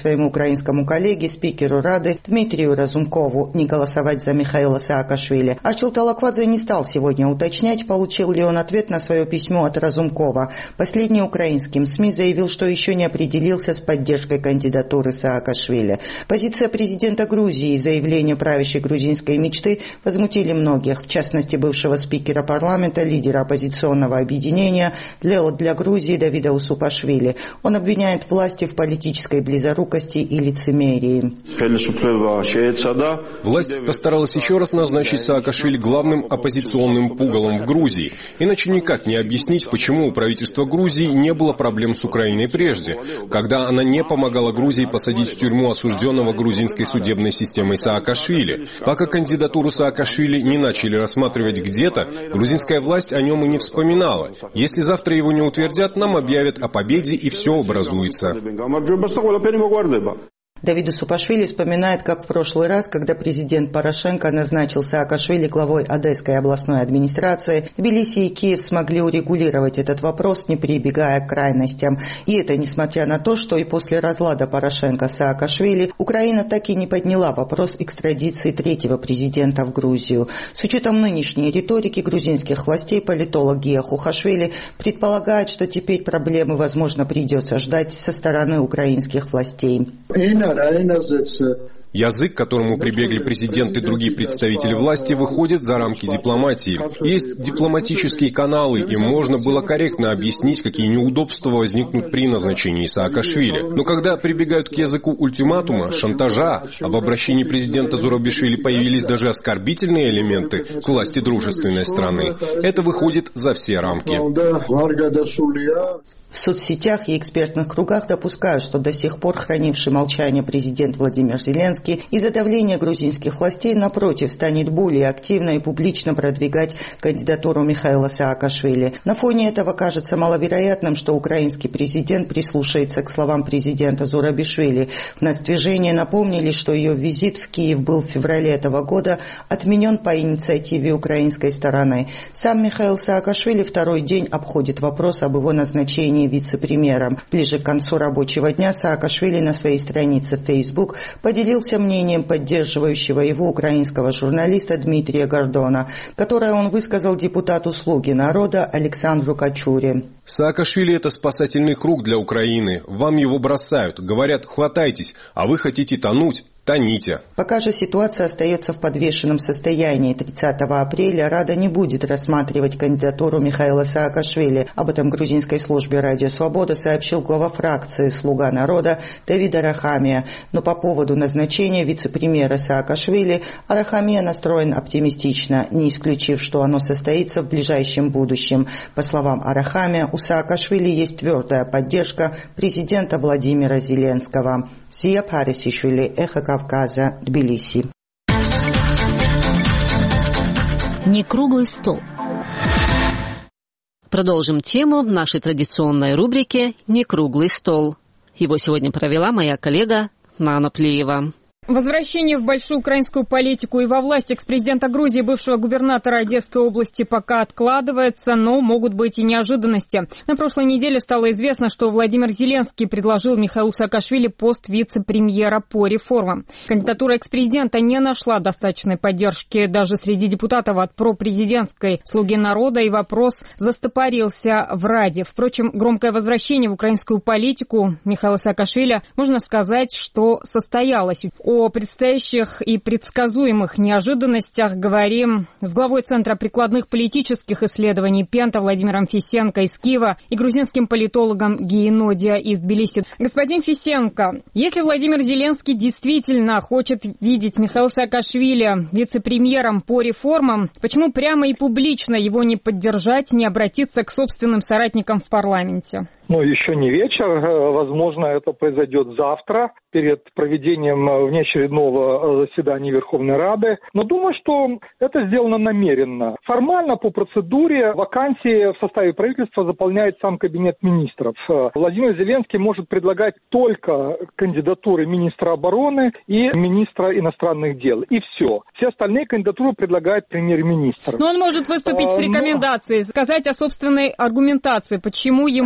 своему украинскому коллеге, спикеру Рады Дмитрию Разумкову, не голосовать за Михаила Саакашвили. Арчил Талаквадзе не стал сегодня уточнять, получил ли он ответ на свое письмо от Разумкова. Последний украинским СМИ заявил, что еще не определился с поддержкой кандидатуры Саакашвили. Позиция президента Грузии и заявление правящей грузинской мечты возмутили многих, в частности бывшего спикера парламента, лидера оппозиционного объединения «Лео для Грузии» Давида Усупашвили. Он обвиняет власти в политической близорукости и лицемерии. Власть постаралась еще раз назначить Саакашвили главным оппозиционным пугалом в Грузии. Иначе никак не объяснить, почему у правительства Грузии не было проблем с Украиной прежде, когда она не помогала Грузии посадить в тюрьму осужденного грузинской судебной системой Саакашвили. Пока кандидатуру Саакашвили не начали рассматривать где-то, грузинская власть о нем и не вспоминала. Если завтра его не утвердят, нам объявят о победе и все образуется. Давид Усупашвили вспоминает, как в прошлый раз, когда президент Порошенко назначил Саакашвили главой Одесской областной администрации, Тбилиси и Киев смогли урегулировать этот вопрос, не прибегая к крайностям. И это несмотря на то, что и после разлада Порошенко с Саакашвили Украина так и не подняла вопрос экстрадиции третьего президента в Грузию. С учетом нынешней риторики грузинских властей, политолог Гия Хухашвили предполагает, что теперь проблемы, возможно, придется ждать со стороны украинских властей. Язык, к которому прибегли президент и другие представители власти, выходит за рамки дипломатии. Есть дипломатические каналы, и можно было корректно объяснить, какие неудобства возникнут при назначении Саакашвили. Но когда прибегают к языку ультиматума, шантажа, а в обращении президента Зурабишвили появились даже оскорбительные элементы к власти дружественной страны, это выходит за все рамки. В соцсетях и экспертных кругах допускают, что до сих пор хранивший молчание президент Владимир Зеленский из-за давления грузинских властей, напротив, станет более активно и публично продвигать кандидатуру Михаила Саакашвили. На фоне этого кажется маловероятным, что украинский президент прислушается к словам президента Зурабишвили. В нацдвижении напомнили, что ее визит в Киев был в феврале этого года отменен по инициативе украинской стороны. Сам Михаил Саакашвили второй день обходит вопрос об его назначении вице-премьером. Ближе к концу рабочего дня Саакашвили на своей странице в Facebook поделился мнением поддерживающего его украинского журналиста Дмитрия Гордона, которое он высказал депутату «Слуги народа» Александру Качуре. Саакашвили – это спасательный круг для Украины. Вам его бросают, говорят «хватайтесь», а вы хотите тонуть. Тоните. Пока же ситуация остается в подвешенном состоянии. тридцатого апреля Рада не будет рассматривать кандидатуру Михаила Саакашвили. Об этом грузинской службе «Радио Свобода» сообщил глава фракции «Слуга народа» Давид Арахамия. Но по поводу назначения вице-премьера Саакашвили Арахамия настроен оптимистично, не исключив, что оно состоится в ближайшем будущем. По словам Арахамия, у Саакашвили есть твердая поддержка президента Владимира Зеленского. Зия Парисишвили, Эхо Кавказа, Тбилиси. Не круглый стол. Продолжим тему в нашей традиционной рубрике «Не круглый стол». Его сегодня провела моя коллега Нана Плиева. Возвращение в большую украинскую политику и во власть экс-президента Грузии, бывшего губернатора Одесской области, пока откладывается, но могут быть и неожиданности. На прошлой неделе стало известно, что Владимир Зеленский предложил Михаилу Саакашвили пост вице-премьера по реформам. Кандидатура экс-президента не нашла достаточной поддержки даже среди депутатов от пропрезидентской «Слуги народа», и вопрос застопорился в Раде. Впрочем, громкое возвращение в украинскую политику Михаила Саакашвили, можно сказать, что состоялось. О предстоящих и предсказуемых неожиданностях говорим с главой Центра прикладных политических исследований Пента Владимиром Фисенко из Киева и грузинским политологом Гией Нодия из Тбилиси. Господин Фисенко, если Владимир Зеленский действительно хочет видеть Михаила Саакашвили вице-премьером по реформам, почему прямо и публично его не поддержать, не обратиться к собственным соратникам в парламенте? Ну, еще не вечер. Возможно, это произойдет завтра, перед проведением внеочередного заседания Верховной Рады. Но думаю, что это сделано намеренно. Формально, по процедуре, вакансии в составе правительства заполняет сам Кабинет министров. Владимир Зеленский может предлагать только кандидатуры министра обороны и министра иностранных дел. И все. Все остальные кандидатуры предлагает премьер-министр. Но он может выступить а, с рекомендацией, но... сказать о собственной аргументации, почему ему понадобится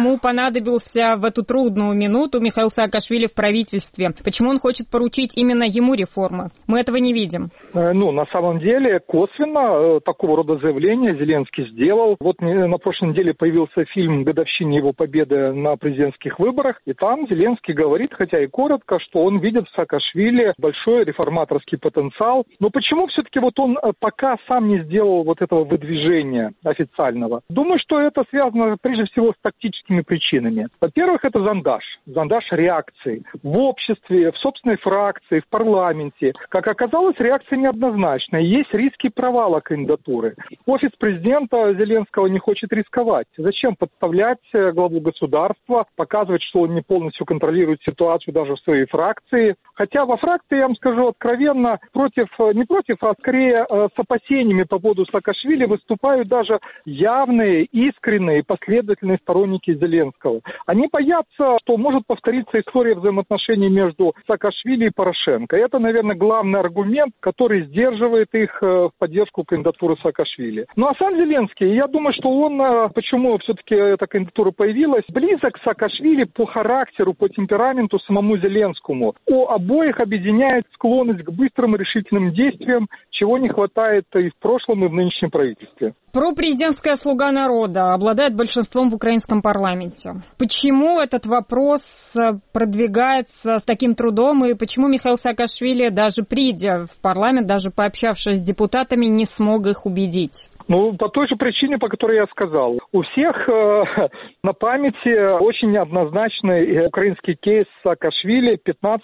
понадобился в эту трудную минуту Михаил Саакашвили в правительстве? Почему он хочет поручить именно ему реформы? Мы этого не видим. Ну, на самом деле, косвенно такого рода заявления Зеленский сделал. Вот на прошлой неделе появился фильм «Годовщина его победы на президентских выборах», и там Зеленский говорит, хотя и коротко, что он видит в Саакашвили большой реформаторский потенциал. Но почему все-таки вот он пока сам не сделал вот этого выдвижения официального? Думаю, что это связано прежде всего с тактическими причинами. Во-первых, это зондаж. Зондаж реакции в обществе, в собственной фракции, в парламенте. Как оказалось, реакция неоднозначная. Есть риски провала кандидатуры. Офис президента Зеленского не хочет рисковать. Зачем подставлять главу государства, показывать, что он не полностью контролирует ситуацию даже в своей фракции? Хотя во фракции, я вам скажу откровенно, против, не против, а скорее с опасениями по поводу Саакашвили выступают даже явные, искренние, последовательные сторонники Зеленского. Они боятся, что может повториться история взаимоотношений между Саакашвили и Порошенко. Это, наверное, главный аргумент, который сдерживает их в поддержку кандидатуры Саакашвили. Ну а сам Зеленский, я думаю, что он, почему все-таки эта кандидатура появилась, близок к Саакашвили по характеру, по темпераменту самому Зеленскому. У обоих объединяет склонность к быстрым и решительным действиям, чего не хватает и в прошлом, и в нынешнем правительстве. Пропрезидентская «Слуга народа» обладает большинством в украинском парламенте. Почему этот вопрос продвигается с таким трудом, и почему Михаил Саакашвили, даже придя в парламент, даже пообщавшись с депутатами, не смог их убедить? Ну, по той же причине, по которой я сказал. У всех э, на памяти очень неоднозначный украинский кейс Саакашвили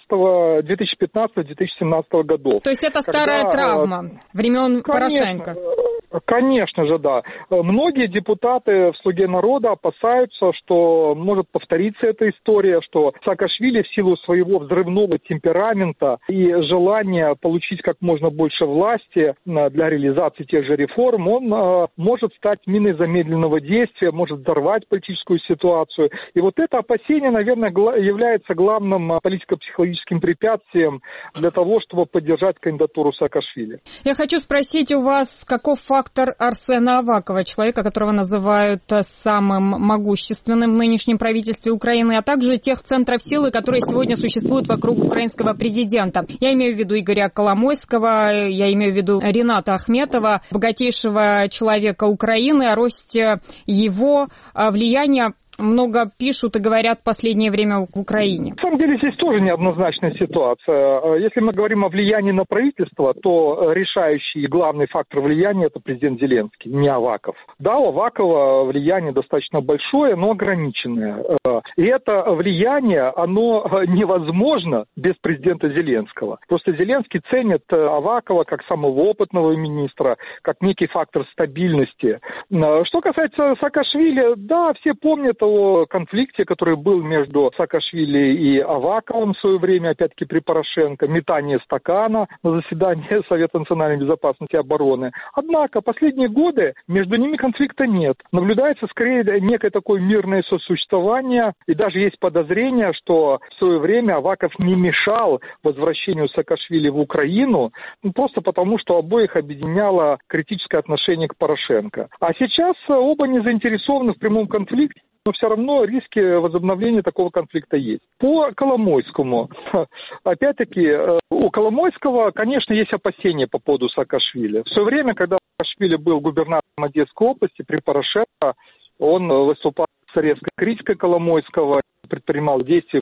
две тысячи пятнадцатого - две тысячи семнадцатого годов. То есть это старая когда, травма времен Порошенко? Конечно же, да. Многие депутаты в «Слуге народа» опасаются, что может повториться эта история, что Саакашвили в силу своего взрывного темперамента и желания получить как можно больше власти для реализации тех же реформ, он может стать миной замедленного действия, может взорвать политическую ситуацию. И вот это опасение, наверное, является главным политико-психологическим препятствием для того, чтобы поддержать кандидатуру Саакашвили. Я хочу спросить у вас, каков фактор Арсена Авакова, человека, которого называют самым могущественным в нынешнем правительстве Украины, а также тех центров силы, которые сегодня существуют вокруг украинского президента. Я имею в виду Игоря Коломойского, я имею в виду Рената Ахметова, богатейшего человека Украины. О росте его влияния много пишут и говорят в последнее время в Украине. На самом деле здесь тоже неоднозначная ситуация. Если мы говорим о влиянии на правительство, то решающий и главный фактор влияния – это президент Зеленский, не Аваков. Да, у Авакова влияние достаточно большое, но ограниченное. И это влияние, оно невозможно без президента Зеленского. Просто Зеленский ценит Авакова как самого опытного министра, как некий фактор стабильности. Что касается Саакашвили, да, все помнят о конфликте, который был между Саакашвили и Аваковым в свое время, опять-таки при Порошенко, метание стакана на заседании Совета национальной безопасности и обороны. Однако последние годы между ними конфликта нет. Наблюдается скорее некое такое мирное сосуществование, и даже есть подозрение, что в свое время Аваков не мешал возвращению Саакашвили в Украину, просто потому, что обоих объединяло критическое отношение к Порошенко. А сейчас оба не заинтересованы в прямом конфликте, но все равно риски возобновления такого конфликта есть. По Коломойскому. Опять-таки, у Коломойского, конечно, есть опасения по поводу Саакашвили. В свое время, когда Саакашвили был губернатором Одесской области при Порошенко, он выступал с резкой критикой Коломойского, предпринимал действия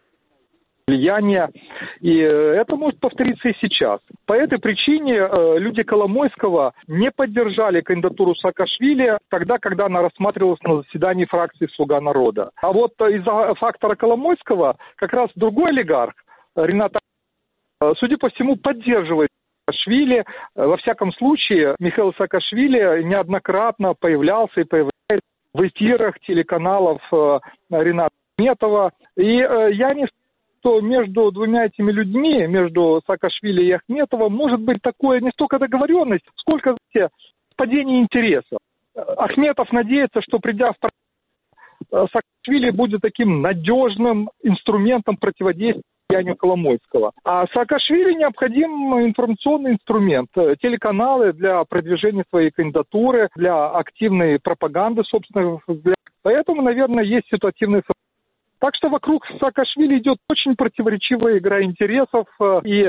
влияния, и это может повториться и сейчас. По этой причине э, люди Коломойского не поддержали кандидатуру Саакашвили тогда, когда она рассматривалась на заседании фракции «Слуга народа». А вот из-за фактора Коломойского как раз другой олигарх, Ренат, э, судя по всему, поддерживает Саакашвили. Во всяком случае, Михаил Саакашвили неоднократно появлялся и появляется в эфирах телеканалов э, Рената Ахметова. И э, я не что между двумя этими людьми, между Саакашвили и Ахметовым, может быть такое не столько договоренность, сколько, знаете, падение интересов. Ахметов надеется, что придя в парламент, Саакашвили будет таким надежным инструментом противодействия влиянию Коломойского. А Саакашвили необходим информационный инструмент, телеканалы для продвижения своей кандидатуры, для активной пропаганды собственных взглядов. Поэтому, наверное, есть ситуативные Так что вокруг Саакашвили идет очень противоречивая игра интересов, и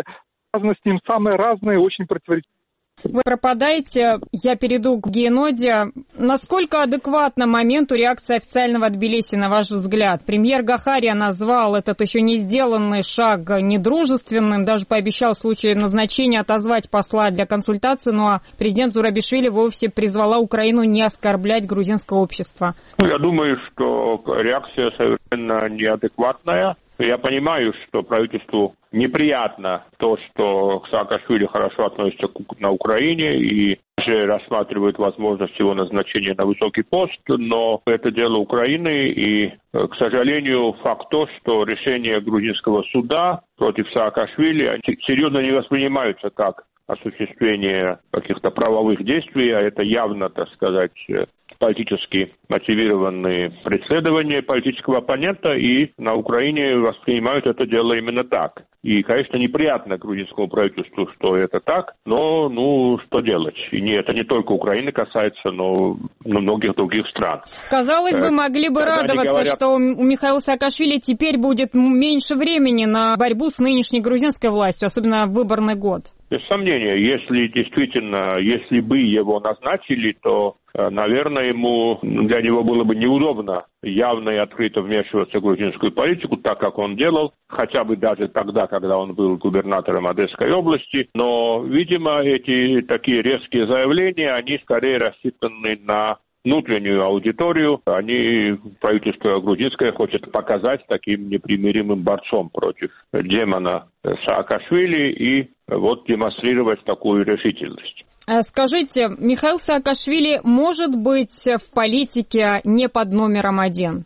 с ним самые разные, очень противоречивые. Вы пропадаете, я перейду к Геноде. Насколько адекватна моменту реакция официального Тбилиси, на ваш взгляд? Премьер Гахария назвал этот еще не сделанный шаг недружественным, даже пообещал в случае назначения отозвать посла для консультации, ну а президент Зурабишвили вовсе призвала Украину не оскорблять грузинское общество. Я думаю, что реакция совершенно неадекватная. Я понимаю, что правительству неприятно то, что к Саакашвили хорошо относятся на Украине и же рассматривают возможность его назначения на высокий пост, но это дело Украины, и, к сожалению, факт то, что решения грузинского суда против Саакашвили серьезно не воспринимаются как осуществление каких-то правовых действий, а это явно, так сказать, политически мотивированные преследования политического оппонента, и на Украине воспринимают это дело именно так. И, конечно, неприятно грузинскому правительству, что это так, но, ну, что делать? И не, это не только Украины касается, но, но многих других стран. Казалось бы, могли бы Когда радоваться, говорят... что у Михаила Саакашвили теперь будет меньше времени на борьбу с нынешней грузинской властью, особенно в выборный год. Без сомнения, если действительно, если бы его назначили, то, наверное, ему, для него было бы неудобно явно и открыто вмешиваться в грузинскую политику, так как он делал, хотя бы даже тогда, когда он был губернатором Одесской области. Но, видимо, эти такие резкие заявления, они скорее рассчитаны на внутреннюю аудиторию. Они, правительство грузинское, хочет показать таким непримиримым борцом против демона Саакашвили и вот демонстрировать такую решительность. Скажите, Михаил Саакашвили может быть в политике не под номером один?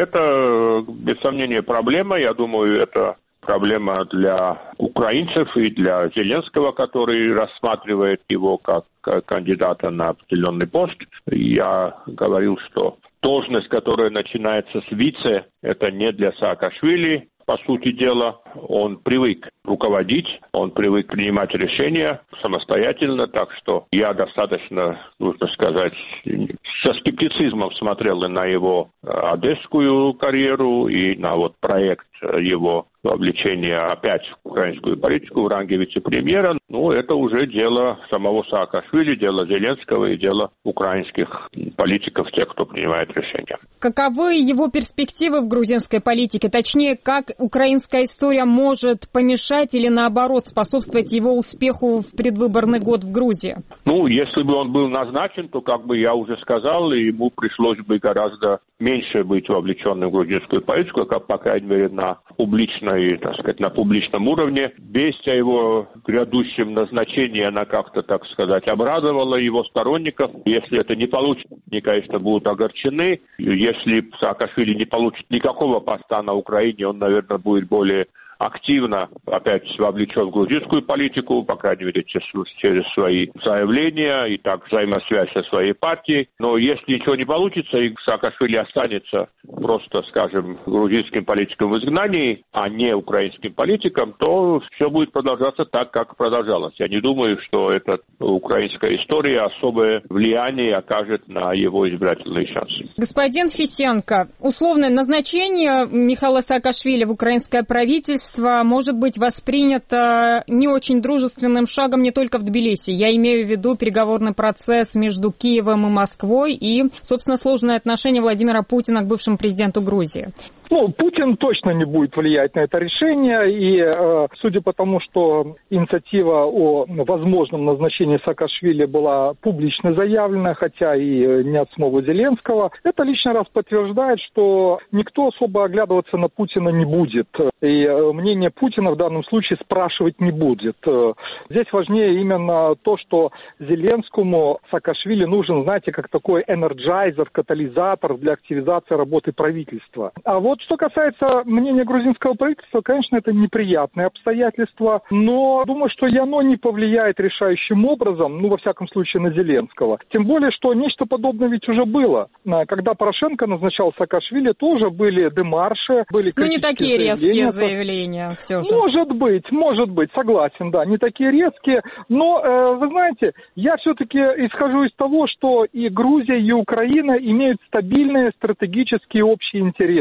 Это, без сомнения, проблема. Я думаю, это проблема для украинцев и для Зеленского, который рассматривает его как кандидата на определенный пост. Я говорил, что должность, которая начинается с вице, это не для Саакашвили. По сути дела, он привык руководить, он привык принимать решения самостоятельно, так что я достаточно, нужно сказать, со скептицизмом смотрел и на его одесскую карьеру, и на вот проект его вовлечения опять в украинскую политику в ранге вице-премьера. Ну, это уже дело самого Саакашвили, дело Зеленского и дело украинских политиков, тех, кто принимает решения. Каковы его перспективы в грузинской политике? Точнее, как украинская история может помешать или, наоборот, способствовать его успеху в предвыборный год в Грузии? Ну, если бы он был назначен, то, как бы я уже сказал, ему пришлось бы гораздо меньше быть вовлеченным в грузинскую политику, как, по крайней мере, на публичной, так сказать, на публичном уровне. Весть о его грядущем назначении, она как-то, так сказать, обрадовала его сторонников. Если это не получится, они, конечно, будут огорчены. Если Саакашвили не получит никакого поста на Украине, он, наверное, будет более активно опять вовлечен в грузинскую политику, по крайней мере, через свои заявления и так взаимосвязь со своей партией. Но если ничего не получится, и Саакашвили останется просто, скажем, грузинским политиком в изгнании, а не украинским политиком, то все будет продолжаться так, как продолжалось. Я не думаю, что эта украинская история особое влияние окажет на его избирательные шансы. Господин Фисенко, условное назначение Михаила Саакашвили в украинское правительство может быть воспринято не очень дружественным шагом не только в Тбилиси. Я имею в виду переговорный процесс между Киевом и Москвой и, собственно, сложные отношения Владимира Путина к бывшему президенту Грузии. Ну, Путин точно не будет влиять на это решение, и э, судя по тому, что инициатива о возможном назначении Саакашвили была публично заявлена, хотя и не от самого Зеленского, это лишний раз подтверждает, что никто особо оглядываться на Путина не будет, и э, мнение Путина в данном случае спрашивать не будет. Здесь важнее именно то, что Зеленскому Саакашвили нужен, знаете, как такой энерджайзер, катализатор для активизации работы правительства. А вот что касается мнения грузинского правительства, конечно, это неприятные обстоятельства, но думаю, что и оно не повлияет решающим образом, ну, во всяком случае, на Зеленского. Тем более, что нечто подобное ведь уже было. Когда Порошенко назначал Саакашвили, тоже были демарши, были критические заявления. Ну, не такие резкие заявления все же. Может быть, может быть, согласен, да, не такие резкие, но, э, вы знаете, я все-таки исхожу из того, что и Грузия, и Украина имеют стабильные стратегические общие интересы.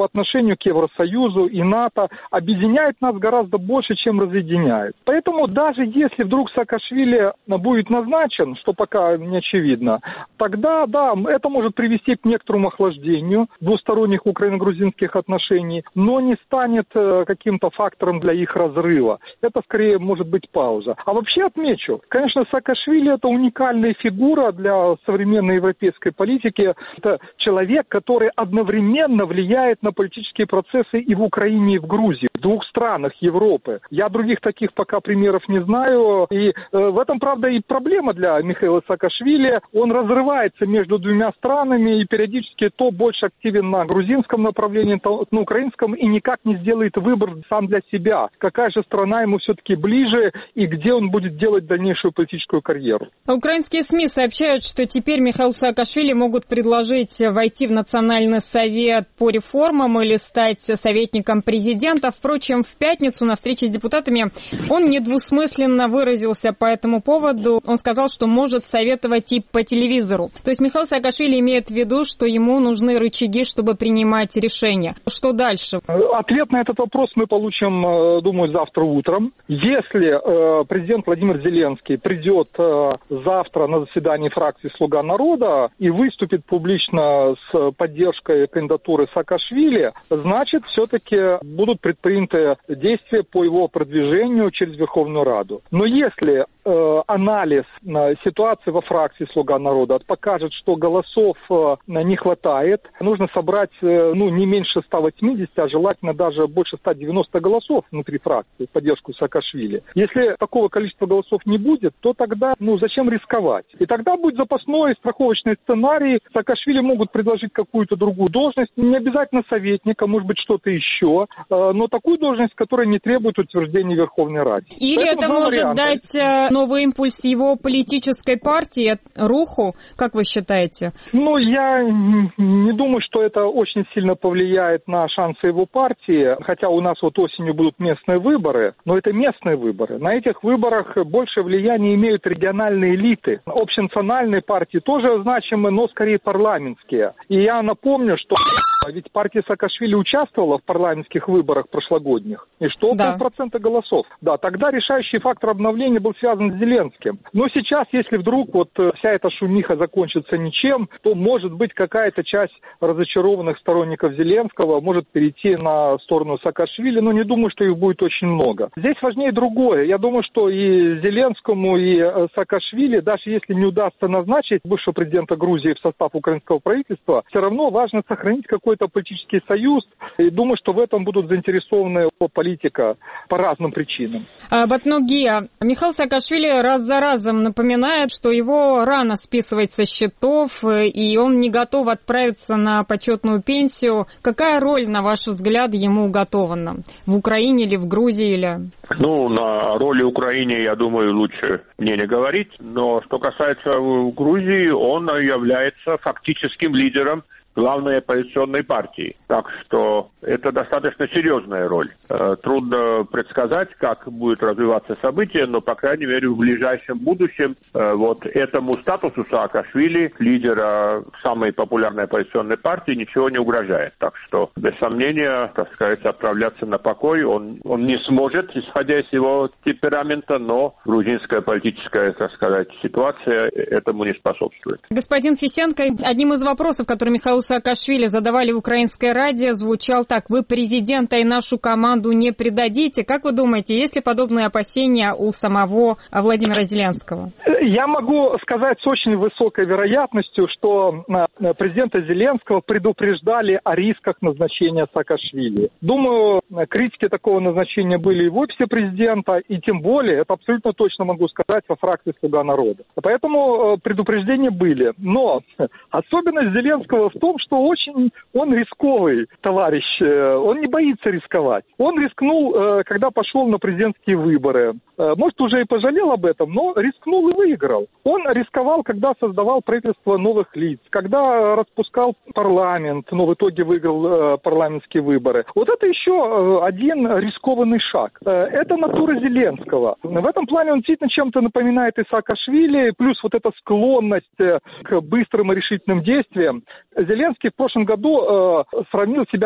по отношению к Евросоюзу и НАТО объединяет нас гораздо больше, чем разъединяет. Поэтому даже если вдруг Саакашвили будет назначен, что пока не очевидно, тогда, да, это может привести к некоторому охлаждению двусторонних украино-грузинских отношений, но не станет каким-то фактором для их разрыва. Это скорее может быть пауза. А вообще отмечу, конечно, Саакашвили это уникальная фигура для современной европейской политики. Это человек, который одновременно влияет на политические процессы и в Украине, и в Грузии, в двух странах Европы. Я других таких пока примеров не знаю. И э, в этом, правда, и проблема для Михаила Саакашвили. Он разрывается между двумя странами и периодически то больше активен на грузинском направлении, то на украинском, и никак не сделает выбор сам для себя. Какая же страна ему все-таки ближе и где он будет делать дальнейшую политическую карьеру. Украинские СМИ сообщают, что теперь Михаилу Саакашвили могут предложить войти в Национальный совет по реформам или стать советником президента. Впрочем, в пятницу на встрече с депутатами он недвусмысленно выразился по этому поводу. Он сказал, что может советовать и по телевизору. То есть Михаил Саакашвили имеет в виду, что ему нужны рычаги, чтобы принимать решения. Что дальше? Ответ на этот вопрос мы получим, думаю, завтра утром. Если э, президент Владимир Зеленский придет э, завтра на заседание фракции «Слуга народа» и выступит публично с поддержкой кандидатуры Саакашвили, значит, все-таки будут предприняты действия по его продвижению через Верховную Раду. Но если э, анализ э, ситуации во фракции «Слуга народа» покажет, что голосов э, не хватает, нужно собрать э, ну, не меньше ста восьмидесяти, а желательно даже больше ста девяноста голосов внутри фракции в поддержку Саакашвили. Если такого количества голосов не будет, то тогда, ну, зачем рисковать? И тогда будет запасной страховочный сценарий. Саакашвили могут предложить какую-то другую должность, не обязательно советника, может быть, что-то еще, но такую должность, которая не требует утверждения Верховной Раде. Или поэтому это может варианты. Дать новый импульс его политической партии, Руху, как вы считаете? Ну, я не думаю, что это очень сильно повлияет на шансы его партии, хотя у нас вот осенью будут местные выборы, но это местные выборы. На этих выборах больше влияния имеют региональные элиты. Общенациональные партии тоже значимы, но скорее парламентские. И я напомню, что ведь партия Саакашвили участвовала в парламентских выборах прошлогодних. И что около да. процента голосов. Да, тогда решающий фактор обновления был связан с Зеленским. Но сейчас, если вдруг вот вся эта шумиха закончится ничем, то, может быть, какая-то часть разочарованных сторонников Зеленского может перейти на сторону Саакашвили, но не думаю, что их будет очень много. Здесь важнее другое. Я думаю, что и Зеленскому, и Саакашвили, даже если не удастся назначить бывшего президента Грузии в состав украинского правительства, все равно важно сохранить какой-то политический союз. И думаю, что в этом будут заинтересованы политика по разным причинам. Батнугия, Михаил Саакашвили раз за разом напоминает, что его рано списывать со счетов, и он не готов отправиться на почетную пенсию. Какая роль, на ваш взгляд, ему уготована? В Украине или в Грузии? Или... Ну, на роли Украины, я думаю, лучше мне не говорить. Но что касается Грузии, он является фактическим лидером главной оппозиционной партии. Так что это достаточно серьезная роль. Трудно предсказать, как будут развиваться события, но, по крайней мере, в ближайшем будущем вот этому статусу Саакашвили, лидера самой популярной оппозиционной партии, ничего не угрожает. Так что, без сомнения, так сказать, отправляться на покой он, он не сможет, исходя из его темперамента, но грузинская политическая, так сказать, ситуация этому не способствует. Господин Фисенко, одним из вопросов, который Михаил Саакашвили задавали в Украинской Раде, звучал так: вы президента и нашу команду не предадите. Как вы думаете, есть ли подобные опасения у самого Владимира Зеленского? Я могу сказать с очень высокой вероятностью, что президента Зеленского предупреждали о рисках назначения Саакашвили. Думаю, критики такого назначения были и в офисе президента, и тем более, это абсолютно точно могу сказать, во фракции «Слуга народа». Поэтому предупреждения были. Но особенность Зеленского в том, что очень он рисковый товарищ, он не боится рисковать. Он рискнул, когда пошел на президентские выборы. Может, уже и пожалел об этом, но рискнул и выиграл. Он рисковал, когда создавал правительство новых лиц, когда распускал парламент, но в итоге выиграл парламентские выборы. Вот это еще один рискованный шаг. Это натура Зеленского. В этом плане он действительно чем-то напоминает и Саакашвили, плюс вот эта склонность к быстрым и решительным действиям. Зеленский в прошлом году э, сравнил себя с Путиным.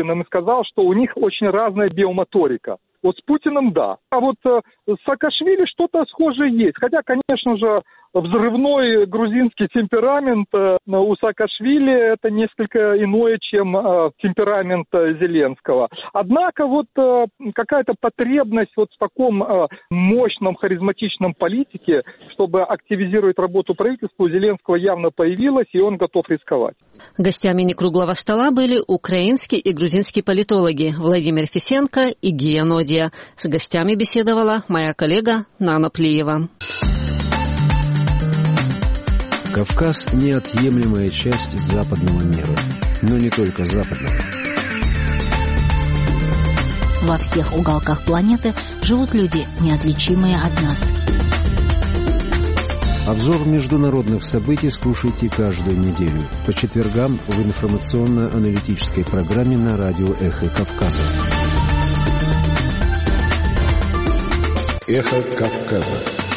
Путиным и сказал, что у них очень разная биомоторика. Вот с Путиным – да. А вот э, с Саакашвили что-то схожее есть. Хотя, конечно же, взрывной грузинский темперамент э, у Саакашвили – это несколько иное, чем э, темперамент э, Зеленского. Однако вот э, какая-то потребность вот в таком э, мощном, харизматичном политике, чтобы активизировать работу правительства, у Зеленского явно появилась, и он готов рисковать. Гостями некруглого стола были украинские и грузинские политологи Владимир Фисенко и Гия Ноди. С гостями беседовала моя коллега Нана Плиева. Кавказ – неотъемлемая часть западного мира, но не только западного. Во всех уголках планеты живут люди, неотличимые от нас. Обзор международных событий слушайте каждую неделю по четвергам в информационно-аналитической программе на радио «Эхо Кавказа». Эхо Кавказа.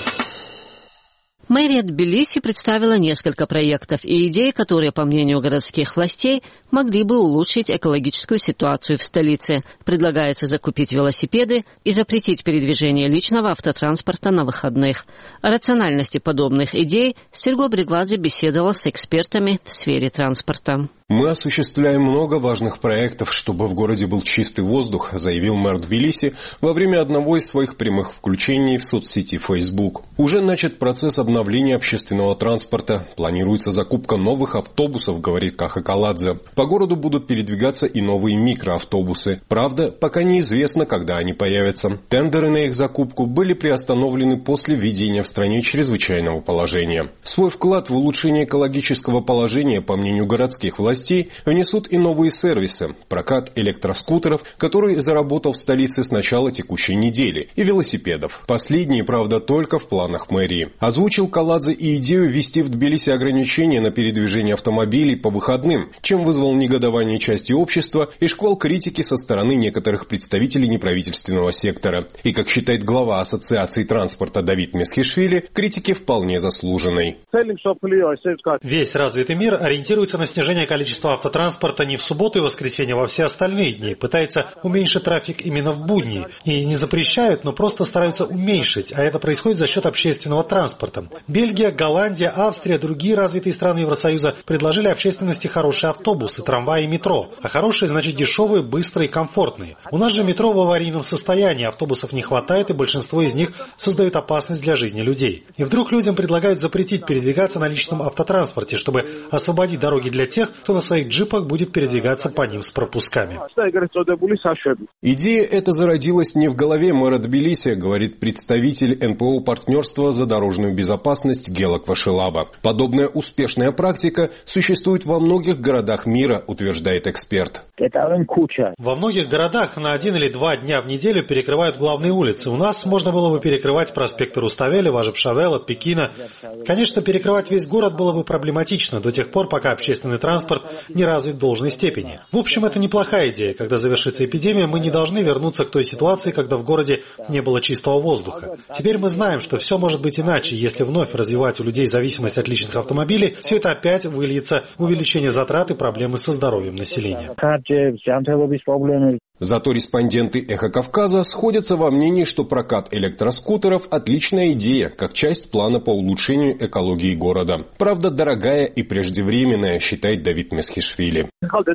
Мэрия Тбилиси представила несколько проектов и идей, которые, по мнению городских властей, могли бы улучшить экологическую ситуацию в столице. Предлагается закупить велосипеды и запретить передвижение личного автотранспорта на выходных. О рациональности подобных идей Серго Бригвадзе беседовал с экспертами в сфере транспорта. «Мы осуществляем много важных проектов, чтобы в городе был чистый воздух», заявил мэр Тбилиси во время одного из своих прямых включений в соцсети Facebook. Уже начат процесс обновления общественного транспорта. Планируется закупка новых автобусов, говорит Каха Каладзе. По городу будут передвигаться и новые микроавтобусы. Правда, пока неизвестно, когда они появятся. Тендеры на их закупку были приостановлены после введения в стране чрезвычайного положения. Свой вклад в улучшение экологического положения, по мнению городских властей, внесут и новые сервисы. Прокат электроскутеров, который заработал в столице с начала текущей недели, и велосипедов. Последние, правда, только в планах мэрии. Озвучил Каладзе и идею ввести в Тбилиси ограничения на передвижение автомобилей по выходным, чем вызвал негодование части общества и шквал критики со стороны некоторых представителей неправительственного сектора. И, как считает глава Ассоциации транспорта Давид Месхишвили, критики вполне заслуженной. Весь развитый мир ориентируется на снижение количества автотранспорта не в субботу и воскресенье, а во все остальные дни. Пытается уменьшить трафик именно в будни. И не запрещают, но просто стараются уменьшить. А это происходит за счет общественного транспорта. Бельгия, Голландия, Австрия, другие развитые страны Евросоюза предложили общественности хорошие автобусы, трамваи и метро. А хорошие значит дешевые, быстрые и комфортные. У нас же метро в аварийном состоянии, автобусов не хватает, и большинство из них создают опасность для жизни людей. И вдруг людям предлагают запретить передвигаться на личном автотранспорте, чтобы освободить дороги для тех, кто на своих джипах будет передвигаться по ним с пропусками. Идея эта зародилась не в голове мэра Тбилиси, говорит представитель эн пэ о партнерства за дорожную безопасность Гела Квашилаба. Подобная успешная практика существует во многих городах мира, утверждает эксперт. Во многих городах на один или два дня в неделю перекрывают главные улицы. У нас можно было бы перекрывать проспекты Руставели, Важепшавела, Пекина. Конечно, перекрывать весь город было бы проблематично до тех пор, пока общественный транспорт не развит в должной степени. В общем, это неплохая идея. Когда завершится эпидемия, мы не должны вернуться к той ситуации, когда в городе не было чистого воздуха. Теперь мы знаем, что все может быть иначе. Если вновь развивать у людей зависимость от личных автомобилей, все это опять выльется в увеличение затрат и проблемы со здоровьем населения. Зато респонденты «Эхо Кавказа» сходятся во мнении, что прокат электроскутеров – отличная идея, как часть плана по улучшению экологии города. Правда, дорогая и преждевременная, считает Давид Месхишвили.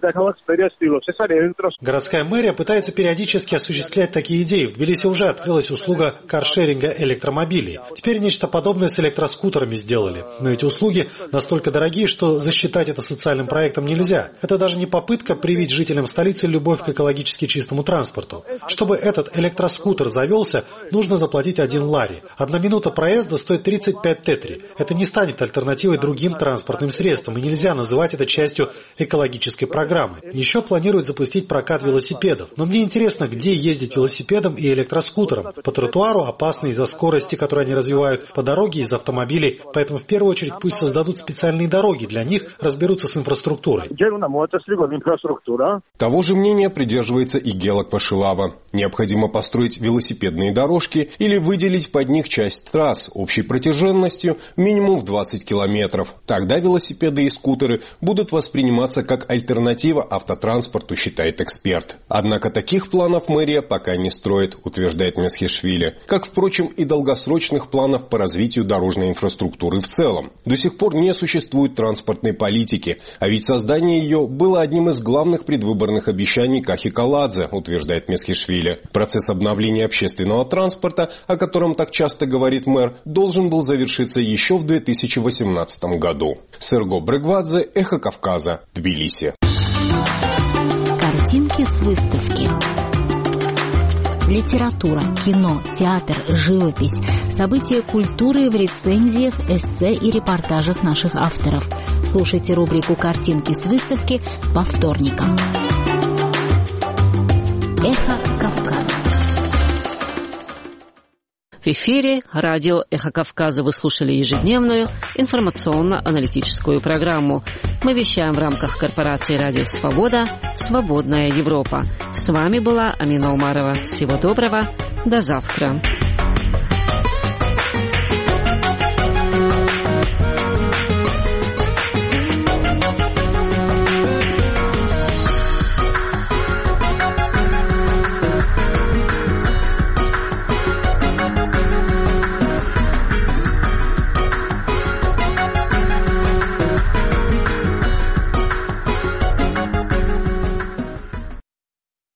Городская мэрия пытается периодически осуществлять такие идеи. В Тбилиси уже открылась услуга каршеринга электромобилей. Теперь нечто подобное с электроскутерами сделали. Но эти услуги настолько дорогие, что засчитать это социальным проектом нельзя. Это даже не попытка привить жителям столицы любовь к экологически чистому транспорту. Чтобы этот электроскутер завелся, нужно заплатить один лари. Одна минута проезда стоит тридцать пять тетри. Это не станет альтернативой другим транспортным средствам, и нельзя называть это частью экологической программы. Еще планируют запустить прокат велосипедов. Но мне интересно, где ездить велосипедом и электроскутером. По тротуару опасно из-за скорости, которую они развивают, по дороге из автомобилей. Поэтому в первую очередь пусть создадут специальные дороги для них, разберутся с инфраструктурой. Того же мнения придерживается и Гелок-Вашилава. Необходимо построить велосипедные дорожки или выделить под них часть трасс общей протяженностью минимум в двадцать километров. Тогда велосипеды и скутеры будут восприниматься как альтернатива автотранспорту, считает эксперт. Однако таких планов мэрия пока не строит, утверждает Месхишвили. Как, впрочем, и долгосрочных планов по развитию дорожной инфраструктуры в целом. До сих пор не существует транспортной политики, а ведь создание ее было одним из главных предвыборных обещаний Кахи Каладзе, утверждает Месхишвили. Процесс обновления общественного транспорта, о котором так часто говорит мэр, должен был завершиться еще в две тысячи восемнадцатом году. Серго Брегвадзе, Эхо Кавказа, Тбилиси. Картинки с выставки. Литература, кино, театр, живопись, события культуры в рецензиях, эссе и репортажах наших авторов. Слушайте рубрику «Картинки с выставки» по вторникам. Эхо Кавказа. В эфире радио «Эхо Кавказа» вы слушали ежедневную информационно-аналитическую программу. Мы вещаем в рамках корпорации «Радио Свобода», «Свободная Европа». С вами была Амина Умарова. Всего доброго. До завтра.